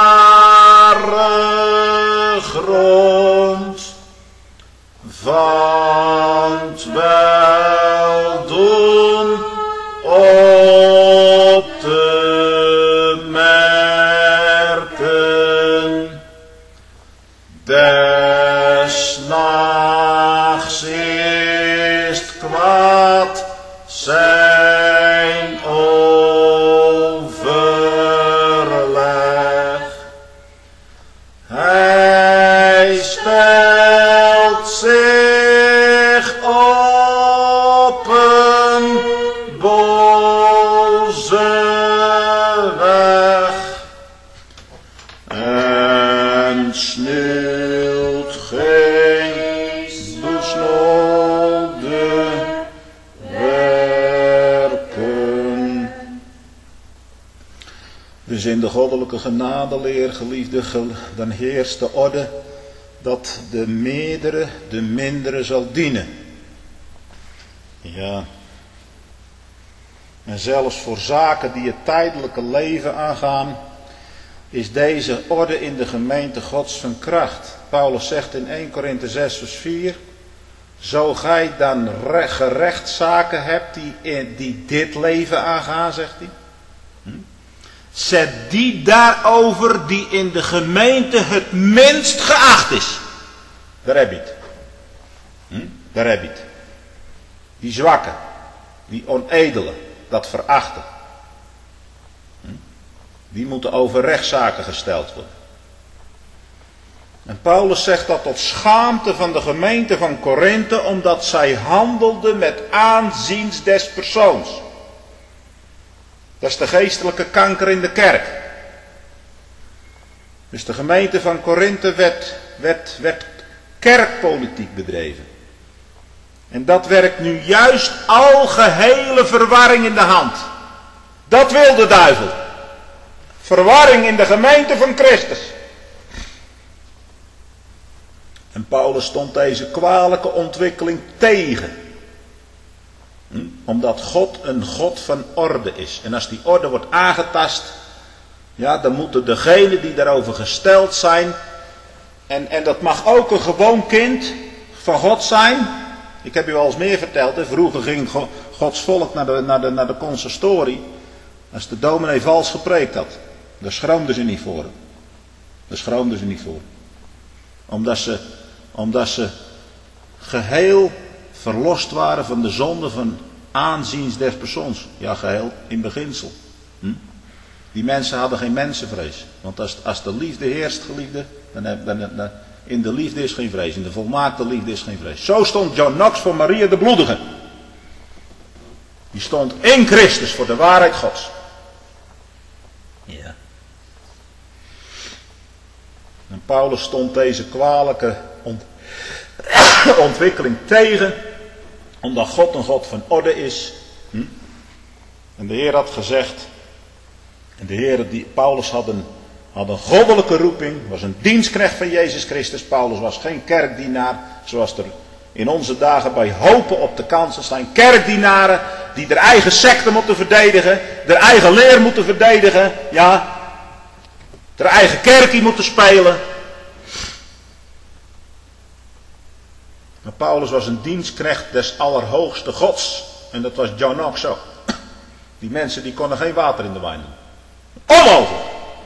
ware grond, van het weldoen op te merken. is kwaad zijn overleg. Hij stelt zich op een boze weg en sneeuwt geen besnolde werken. Dus in de goddelijke genadeleer, geliefde, dan heerst de orde dat de meerdere de mindere zal dienen. Ja. En zelfs voor zaken die het tijdelijke leven aangaan, is deze orde in de gemeente Gods van kracht. Paulus zegt in 1 Korinthe 6 vers 4, zo gij dan gerechtszaken hebt die dit leven aangaan, zegt hij. Zet die daarover die in de gemeente het minst geacht is. Daar heb je het. Daar heb je het. Die zwakke, die onedele, dat verachten. Die moeten over rechtszaken gesteld worden. En Paulus zegt dat tot schaamte van de gemeente van Korinthe, omdat zij handelde met aanziens des persoons. Dat is de geestelijke kanker in de kerk. Dus de gemeente van Korinthe werd kerkpolitiek bedreven. En dat werkt nu juist algehele verwarring in de hand. Dat wil de duivel. Verwarring in de gemeente van Christus. En Paulus stond deze kwalijke ontwikkeling tegen. Omdat God een God van orde is. En als die orde wordt aangetast, ja, dan moeten degenen die daarover gesteld zijn, en dat mag ook een gewoon kind van God zijn. Ik heb u al eens meer verteld, hè. Vroeger ging Gods volk naar de consistorie. Als de dominee vals gepreekt had, daar schroomden ze niet voor. Daar schroomden ze niet voor. Omdat ze geheel verlost waren van de zonde van aanziens des persoons. Ja, geheel in beginsel. Die mensen hadden geen mensenvrees. Want als de liefde heerst, geliefde, dan in de liefde is geen vrees. In de volmaakte liefde is geen vrees. Zo stond John Knox voor Maria de Bloedige. Die stond in Christus voor de waarheid Gods. Ja. En Paulus stond deze kwalijke ontwikkeling tegen, omdat God een God van orde is. En de Heer had gezegd, en de Heer die Paulus had een goddelijke roeping, was een dienstknecht van Jezus Christus. Paulus was geen kerkdienaar, zoals er in onze dagen bij hopen op de kansen staan. Kerkdienaren die hun eigen secte moeten verdedigen, hun eigen leer moeten verdedigen, ja, hun eigen kerkie moeten spelen. Maar Paulus was een dienstknecht des allerhoogste Gods. En dat was John Knox ook. Die mensen die konden geen water in de wijn doen. Onmogelijk!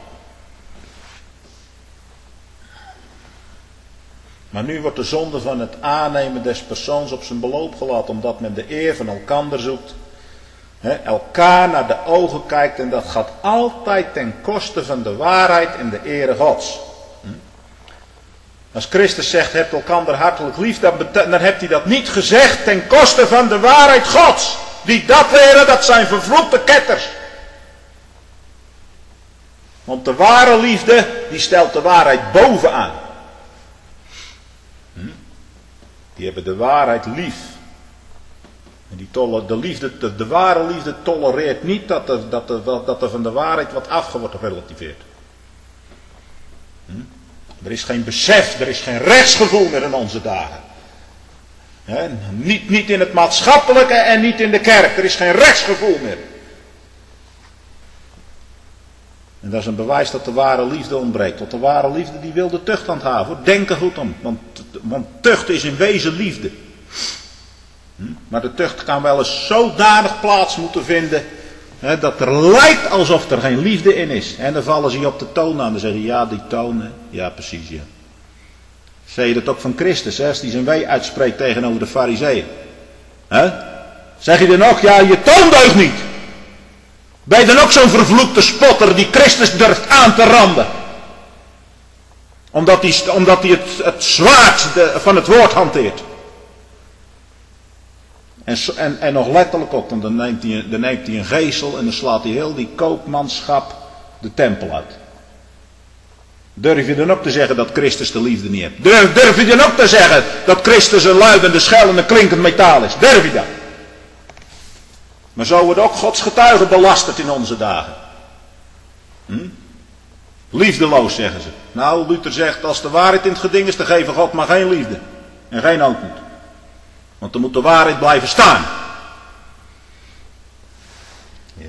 Maar nu wordt de zonde van het aannemen des persoons op zijn beloop gelaten. Omdat men de eer van elkander zoekt. Elkaar naar de ogen kijkt. En dat gaat altijd ten koste van de waarheid en de ere Gods. Als Christus zegt, hebt elkander hartelijk lief, dan hebt hij dat niet gezegd ten koste van de waarheid Gods. Die dat leren, dat zijn vervloekte ketters. Want de ware liefde, die stelt de waarheid bovenaan. Die hebben de waarheid lief. En de ware liefde tolereert niet dat er van de waarheid wat af wordt gerelativeerd. Er is geen besef, er is geen rechtsgevoel meer in onze dagen. Niet in het maatschappelijke en niet in de kerk. Er is geen rechtsgevoel meer. En dat is een bewijs dat de ware liefde ontbreekt. Want de ware liefde die wil de tucht handhaven. Denk er goed om. Want tucht is in wezen liefde. Maar de tucht kan wel eens zodanig plaats moeten vinden. Dat er lijkt alsof er geen liefde in is. En dan vallen ze je op de toon aan. Dan zeggen ja, die toon. Ja, precies, ja. Zeg je dat ook van Christus, hè, als hij zijn wee uitspreekt tegenover de Farizeeën? Zeg je dan ook, ja, je toon deugt niet. Ben je dan ook zo'n vervloekte spotter die Christus durft aan te randen? Omdat hij het zwaard van het woord hanteert. En nog letterlijk ook, want dan neemt hij een gezel en dan slaat hij heel die koopmanschap de tempel uit. Durf je dan ook te zeggen dat Christus de liefde niet heeft? Durf je dan ook te zeggen dat Christus een luidende, schellende, klinkend metaal is? Durf je dat? Maar zo wordt ook Gods getuigen belasterd in onze dagen. Liefdeloos, zeggen ze. Nou, Luther zegt, als de waarheid in het geding is, dan geven God maar geen liefde. En geen ootmoed. Want dan moet de waarheid blijven staan. Ja.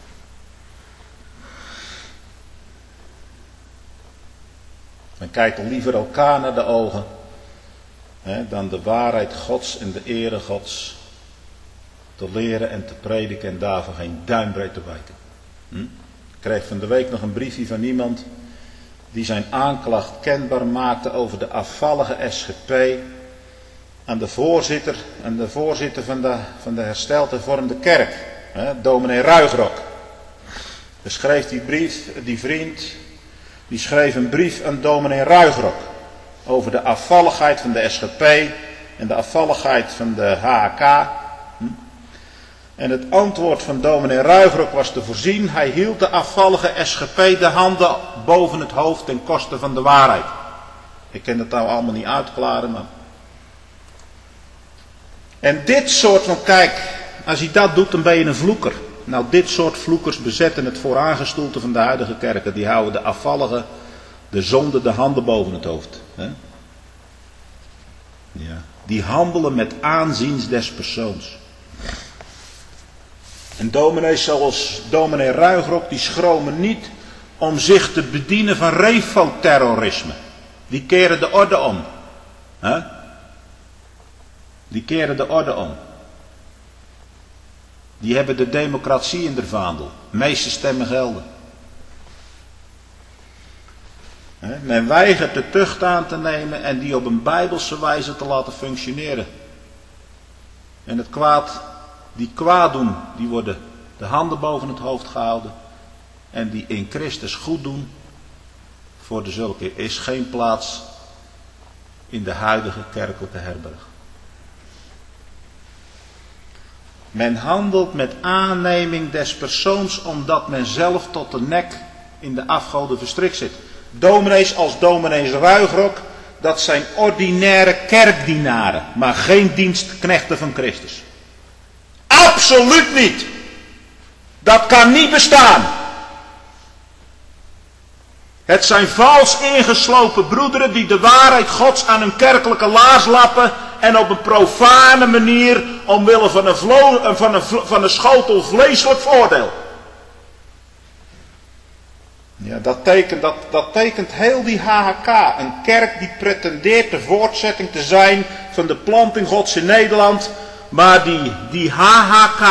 Men kijkt er liever elkaar naar de ogen, dan de waarheid Gods en de ere Gods te leren en te prediken en daarvoor geen duimbreed te wijken. Ik kreeg van de week nog een briefje van iemand die zijn aanklacht kenbaar maakte over de afvallige SGP aan de voorzitter van de hersteld hervormde kerk, dominee Ruigrok. Dus schreef die vriend, die schreef een brief aan dominee Ruigrok over de afvalligheid van de SGP en de afvalligheid van de HHK. En het antwoord van dominee Ruigrok was te voorzien. Hij hield de afvallige SGP de handen boven het hoofd ten koste van de waarheid. Ik kan het nou allemaal niet uitklaren, maar... En dit soort van, kijk, als hij dat doet, dan ben je een vloeker. Nou, dit soort vloekers bezetten het vooraangestoelte van de huidige kerken. Die houden de afvallige, de zonde, de handen boven het hoofd. Ja. Die handelen met aanzien des persoons. En dominees zoals dominee Ruigrok, die schromen niet om zich te bedienen van refoterrorisme. Die keren de orde om. Die keren de orde om. Die hebben de democratie in de vaandel. Meeste stemmen gelden. Men weigert de tucht aan te nemen en die op een bijbelse wijze te laten functioneren. En het kwaad, die kwaad doen, die worden de handen boven het hoofd gehouden. En die in Christus goed doen, voor de zulke is geen plaats in de huidige kerkelijke herberg. Men handelt met aanneming des persoons, omdat men zelf tot de nek in de afgoden verstrikt zit. Dominees als dominees Ruigrok, dat zijn ordinaire kerkdienaren, maar geen dienstknechten van Christus. Absoluut niet! Dat kan niet bestaan! Het zijn vals ingeslopen broederen die de waarheid Gods aan hun kerkelijke laars lappen en op een profane manier omwille van een schotel vleeselijk voordeel. Ja, dat tekent heel die HHK. Een kerk die pretendeert de voortzetting te zijn van de planting Gods in Nederland. Maar die HHK,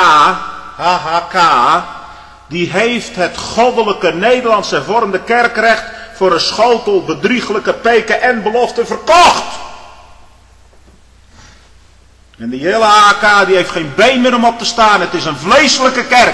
die heeft het goddelijke Nederlands hervormde kerkrecht voor een schotel bedrieglijke PKN-beloften verkocht. En die hele HHK die heeft geen been meer om op te staan. Het is een vleeselijke kerk.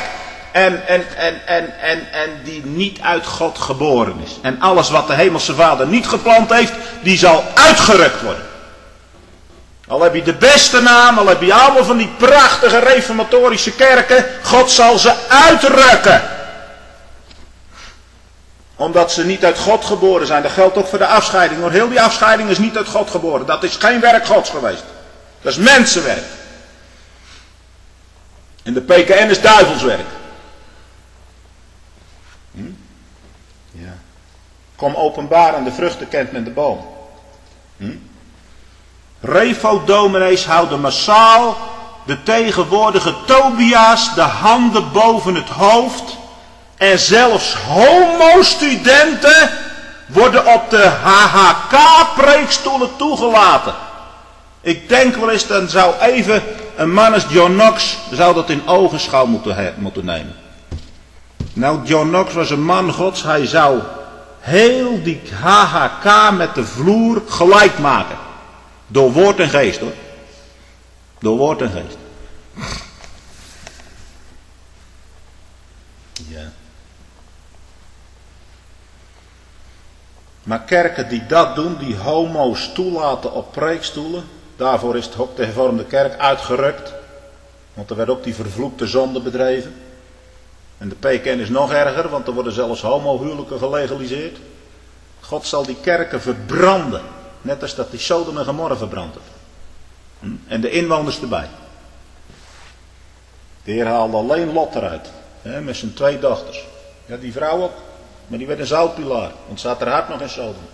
En die niet uit God geboren is. En alles wat de hemelse Vader niet geplant heeft, die zal uitgerukt worden. Al heb je de beste naam, al heb je allemaal van die prachtige reformatorische kerken, God zal ze uitrukken. Omdat ze niet uit God geboren zijn. Dat geldt ook voor de afscheiding. Want heel die afscheiding is niet uit God geboren. Dat is geen werk Gods geweest. Dat is mensenwerk. En de PKN is duivelswerk. Ja. Kom openbaar aan de vruchten kent men de boom. Refodominees houden massaal de tegenwoordige Tobia's de handen boven het hoofd. En zelfs homostudenten worden op de HHK-preekstoelen toegelaten. Ik denk wel eens, dan zou even een man als John Knox zou dat in ogenschouw moeten nemen. Nou, John Knox was een man Gods. Hij zou heel die HHK met de vloer gelijk maken. Door woord en geest hoor. Door woord en geest. Ja. Maar kerken die dat doen, die homo's toelaten op preekstoelen, daarvoor is het ook de hervormde kerk uitgerukt. Want er werd ook die vervloekte zonde bedreven. En de PKN is nog erger, want er worden zelfs homohuwelijken gelegaliseerd. God zal die kerken verbranden. Net als dat die Sodom en Gomorra verbrand heeft. En de inwoners erbij. De Heer haalde alleen Lot eruit. Hè, met zijn 2 dochters. Ja, die vrouw ook. Maar die werd een zoutpilaar. Want zat er hart nog in Sodom.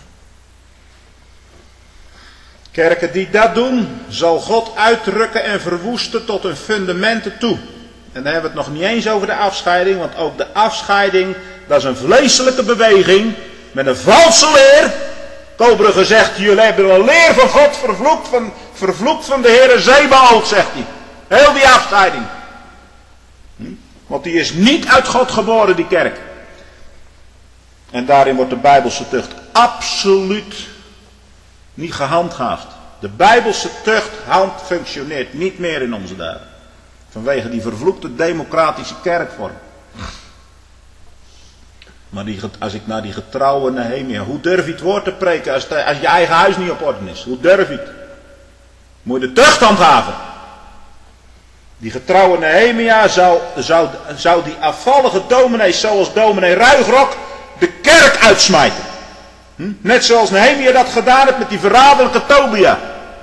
Kerken die dat doen, zal God uitrukken en verwoesten tot hun fundamenten toe. En dan hebben we het nog niet eens over de afscheiding. Want ook de afscheiding, dat is een vleeselijke beweging. Met een valse leer. Kobrugge zegt, jullie hebben een leer van God vervloekt van de Heere Zebaoth, zegt hij. Heel die afscheiding. Want die is niet uit God geboren, die kerk. En daarin wordt de Bijbelse tucht absoluut niet gehandhaafd. De Bijbelse tuchthand functioneert niet meer in onze dagen. Vanwege die vervloekte democratische kerkvorm. Maar als ik naar die getrouwe Nehemia, hoe durf je het woord te preken als je eigen huis niet op orde is? Hoe durf je het? Moet je de tucht handhaven. Die getrouwe Nehemia zou die afvallige dominees zoals dominee Ruigrok de kerk uitsmijten. Net zoals Nehemia dat gedaan heeft met die verraderlijke Tobia.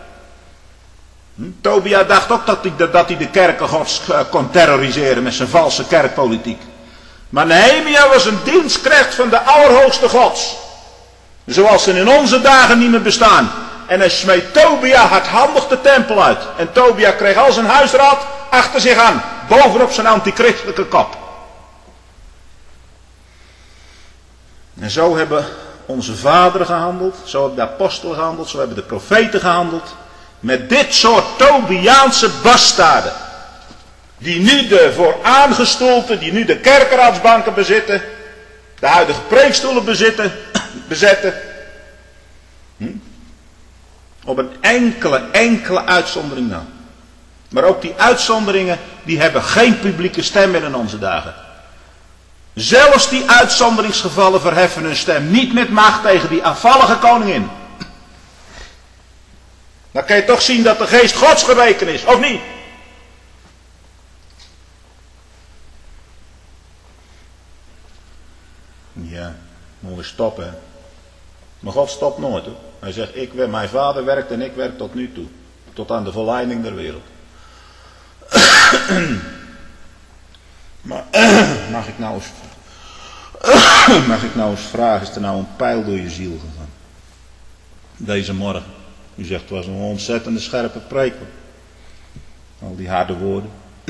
Tobia dacht ook dat hij de kerken Gods kon terroriseren met zijn valse kerkpolitiek. Maar Nehemia was een dienstknecht van de Allerhoogste Gods. Zoals ze in onze dagen niet meer bestaan. En hij smeet Tobia hardhandig de tempel uit. En Tobia kreeg al zijn huisraad achter zich aan. Bovenop zijn antichristelijke kop. En zo hebben onze vaderen gehandeld. Zo hebben de apostelen gehandeld. Zo hebben de profeten gehandeld. Met dit soort Tobiaanse bastaarden. Die nu de vooraangestoelten, die nu de kerkeraadsbanken bezitten. De huidige preekstoelen bezetten. Op een enkele uitzondering na. Maar ook die uitzonderingen, die hebben geen publieke stem meer in onze dagen. Zelfs die uitzonderingsgevallen verheffen hun stem niet met macht tegen die afvallige koningin. Dan kan je toch zien dat de geest Gods geweken is, of niet? Ja, moeten we stoppen. Maar God stopt nooit hoor. Hij zegt, mijn vader werkt en ik werk tot nu toe. Tot aan de volleinding der wereld. Maar mag ik nou eens vragen, is er nou een pijl door je ziel gegaan? Deze morgen. U zegt, het was een ontzettende scherpe preek. Al die harde woorden.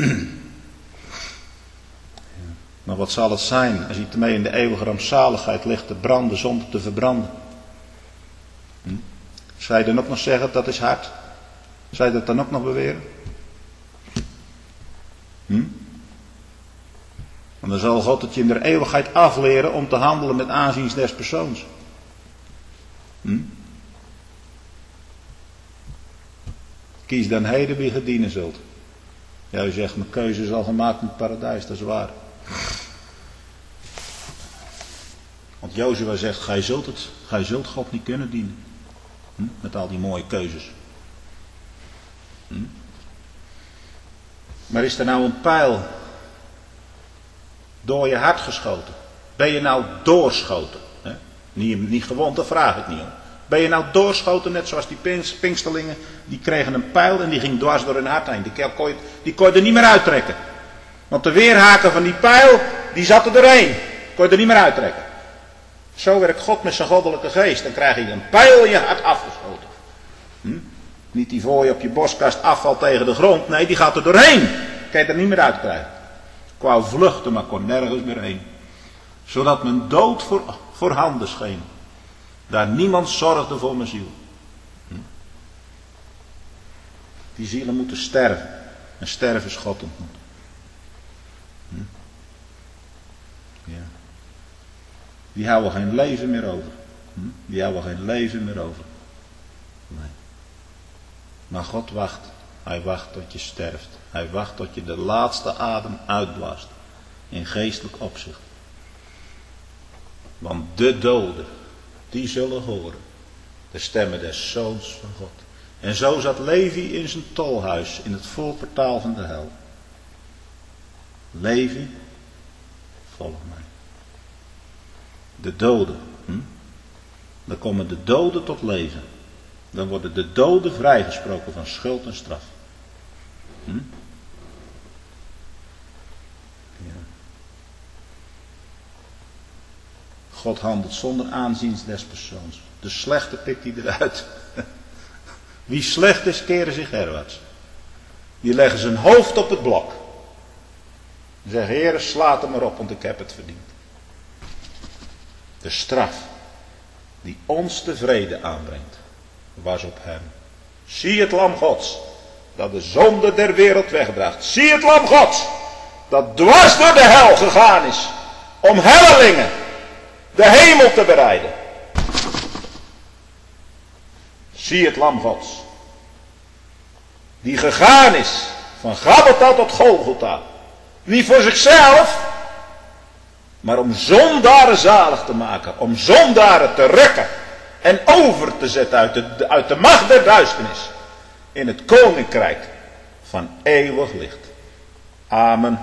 Maar wat zal het zijn als je ermee in de eeuwige rampzaligheid ligt te branden zonder te verbranden? Zou je dan ook nog zeggen dat is hard? Zou je dat dan ook nog beweren? Want dan zal God het je in de eeuwigheid afleren om te handelen met aanzien des persoons. Kies dan heden wie je dienen zult. Ja, u zegt, mijn keuze is al gemaakt in het paradijs, dat is waar. Want Jozua zegt, gij zult God niet kunnen dienen. Met al die mooie keuzes. Maar is er nou een pijl door je hart geschoten? Ben je nou doorschoten? Niet gewond, dat vraag ik niet om. Ben je nou doorschoten, net zoals die Pinksterlingen, die kregen een pijl en die ging dwars door hun hart heen. Die kon je er niet meer uittrekken. Want de weerhaken van die pijl, die zat er doorheen. Kon je er niet meer uittrekken. Zo werkt God met zijn goddelijke geest. Dan krijg je een pijl in je hart afgeschoten. Niet die voor je op je borstkast afvalt tegen de grond. Nee, die gaat er doorheen. Kan je er niet meer uitkrijgen. Ik wou vluchten, maar kon nergens meer heen. Zodat mijn dood voorhanden scheen. Daar niemand zorgde voor mijn ziel. Die zielen moeten sterven. En sterven is God ontmoeten. Ja. Die houden geen leven meer over. Die houden geen leven meer over. Nee. Maar God wacht. Hij wacht tot je sterft. Hij wacht tot je de laatste adem uitblaast. In geestelijk opzicht. Want de doden, die zullen horen de stemmen des Zoons van God. En zo zat Levi in zijn tolhuis, in het voorportaal van de hel. Levi, volg mij. De doden. Dan komen de doden tot leven. Dan worden de doden vrijgesproken van schuld en straf. Ja. God handelt zonder aanzien des persoons. De slechte pikt hij eruit. Wie slecht is, keren zich herwaarts. Die leggen zijn hoofd op het blok. En zeggen, Heere, slaat hem maar op, want ik heb het verdiend. De straf die ons de vrede aanbrengt, was op hem. Zie het lam Gods, dat de zonde der wereld wegdraagt. Zie het lam Gods, dat dwars door de hel gegaan is, om hellelingen de hemel te bereiden. Zie het lam Gods, die gegaan is van Gabbatha tot Golgotha. Niet voor zichzelf, maar om zondaren zalig te maken. Om zondaren te rukken en over te zetten uit de macht der duisternis. In het koninkrijk van eeuwig licht. Amen.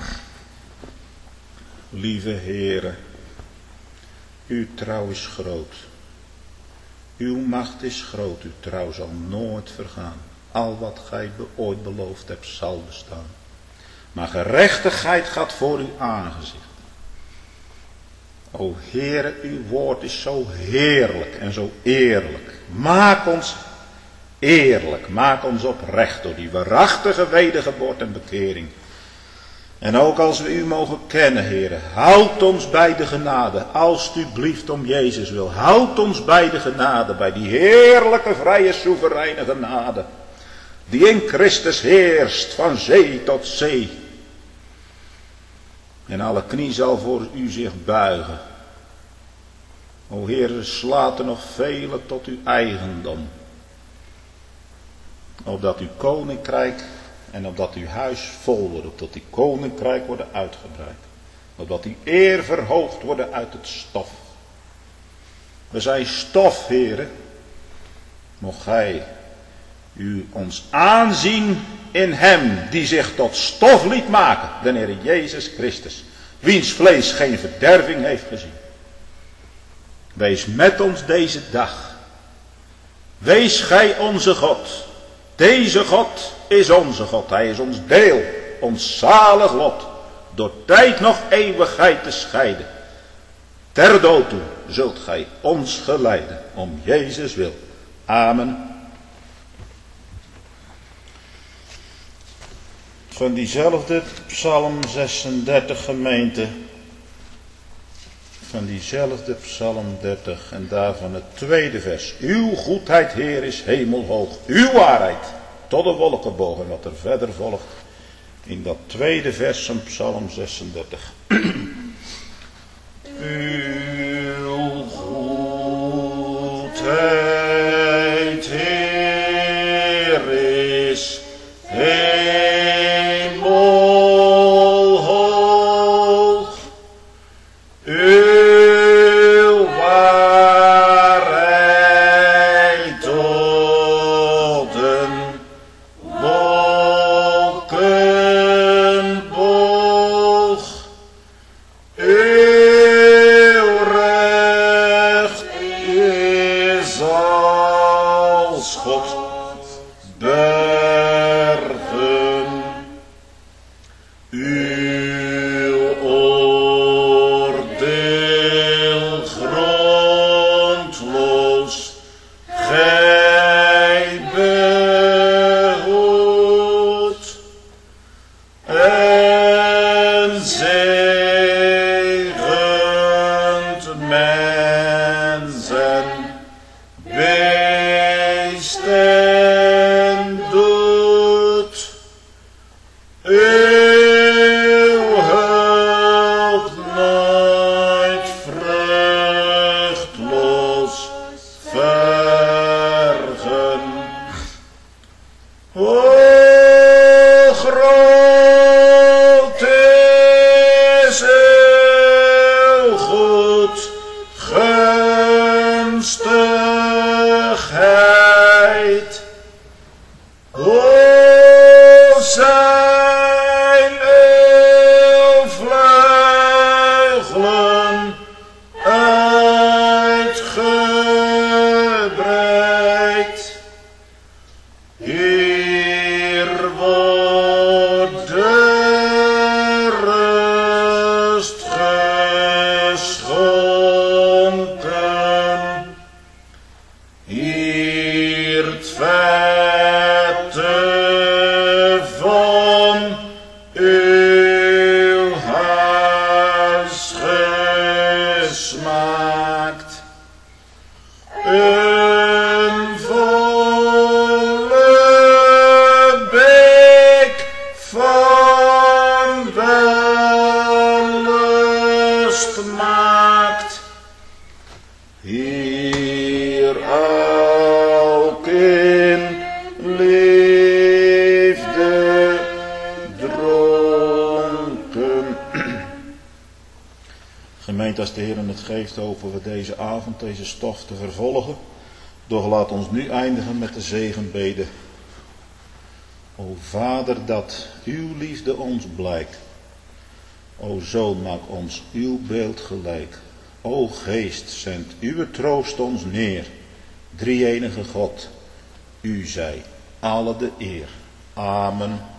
Lieve Heere, uw trouw is groot. Uw macht is groot, uw trouw zal nooit vergaan. Al wat gij ooit beloofd hebt zal bestaan. Maar gerechtigheid gaat voor uw aangezicht. O Heere, uw woord is zo heerlijk en zo eerlijk. Maak ons eerlijk, maak ons oprecht door die waarachtige wedergeboorte en bekering. En ook als we u mogen kennen, Heere, houd ons bij de genade, alstublieft om Jezus wil. Houd ons bij de genade, bij die heerlijke, vrije, soevereine genade, die in Christus heerst van zee tot zee. En alle knie zal voor u zich buigen. O Heere, slaat er nog vele tot uw eigendom. Opdat uw koninkrijk en opdat uw huis vol wordt. Opdat uw koninkrijk wordt uitgebreid. Opdat uw eer verhoogd wordt uit het stof. We zijn stof, Heere. Mocht gij u ons aanzien in hem die zich tot stof liet maken, de Heer Jezus Christus, wiens vlees geen verderving heeft gezien. Wees met ons deze dag. Wees gij onze God. Deze God is onze God. Hij is ons deel, ons zalig lot, door tijd nog eeuwigheid te scheiden. Ter dood toe zult gij ons geleiden, om Jezus wil. Amen. Van diezelfde Psalm 36 gemeente. Van diezelfde Psalm 30 en daarvan het tweede vers. Uw goedheid, Heer, is hemelhoog. Uw waarheid tot de wolken bogen. En wat er verder volgt in dat tweede vers van Psalm 36. Uw goedheid, Heer, is hemelhoog. Uw waarheid tot den wolken boog. Uw recht is als God bergen. Uw oordeel grondloos. Gij behoedt en zegent mensen, beesten doet. Uw hulp nooit vreemd. ernstigheid. O, zijn uw vleugelen uitgebreid. Hier wordt de rust geschonken. Hier het vette van uw huis gesmaakt. Een volle beek van wellust maakt. Hier ook in liefde dronken. Gemeente, als de Heer het geeft, hopen we deze avond deze stof te vervolgen. Doch laat ons nu eindigen met de zegenbede. O Vader, dat uw liefde ons blijkt. O Zoon, maak ons uw beeld gelijk. O Geest, zend uw troost ons neer. Drie-enige God, u zij alle de eer. Amen.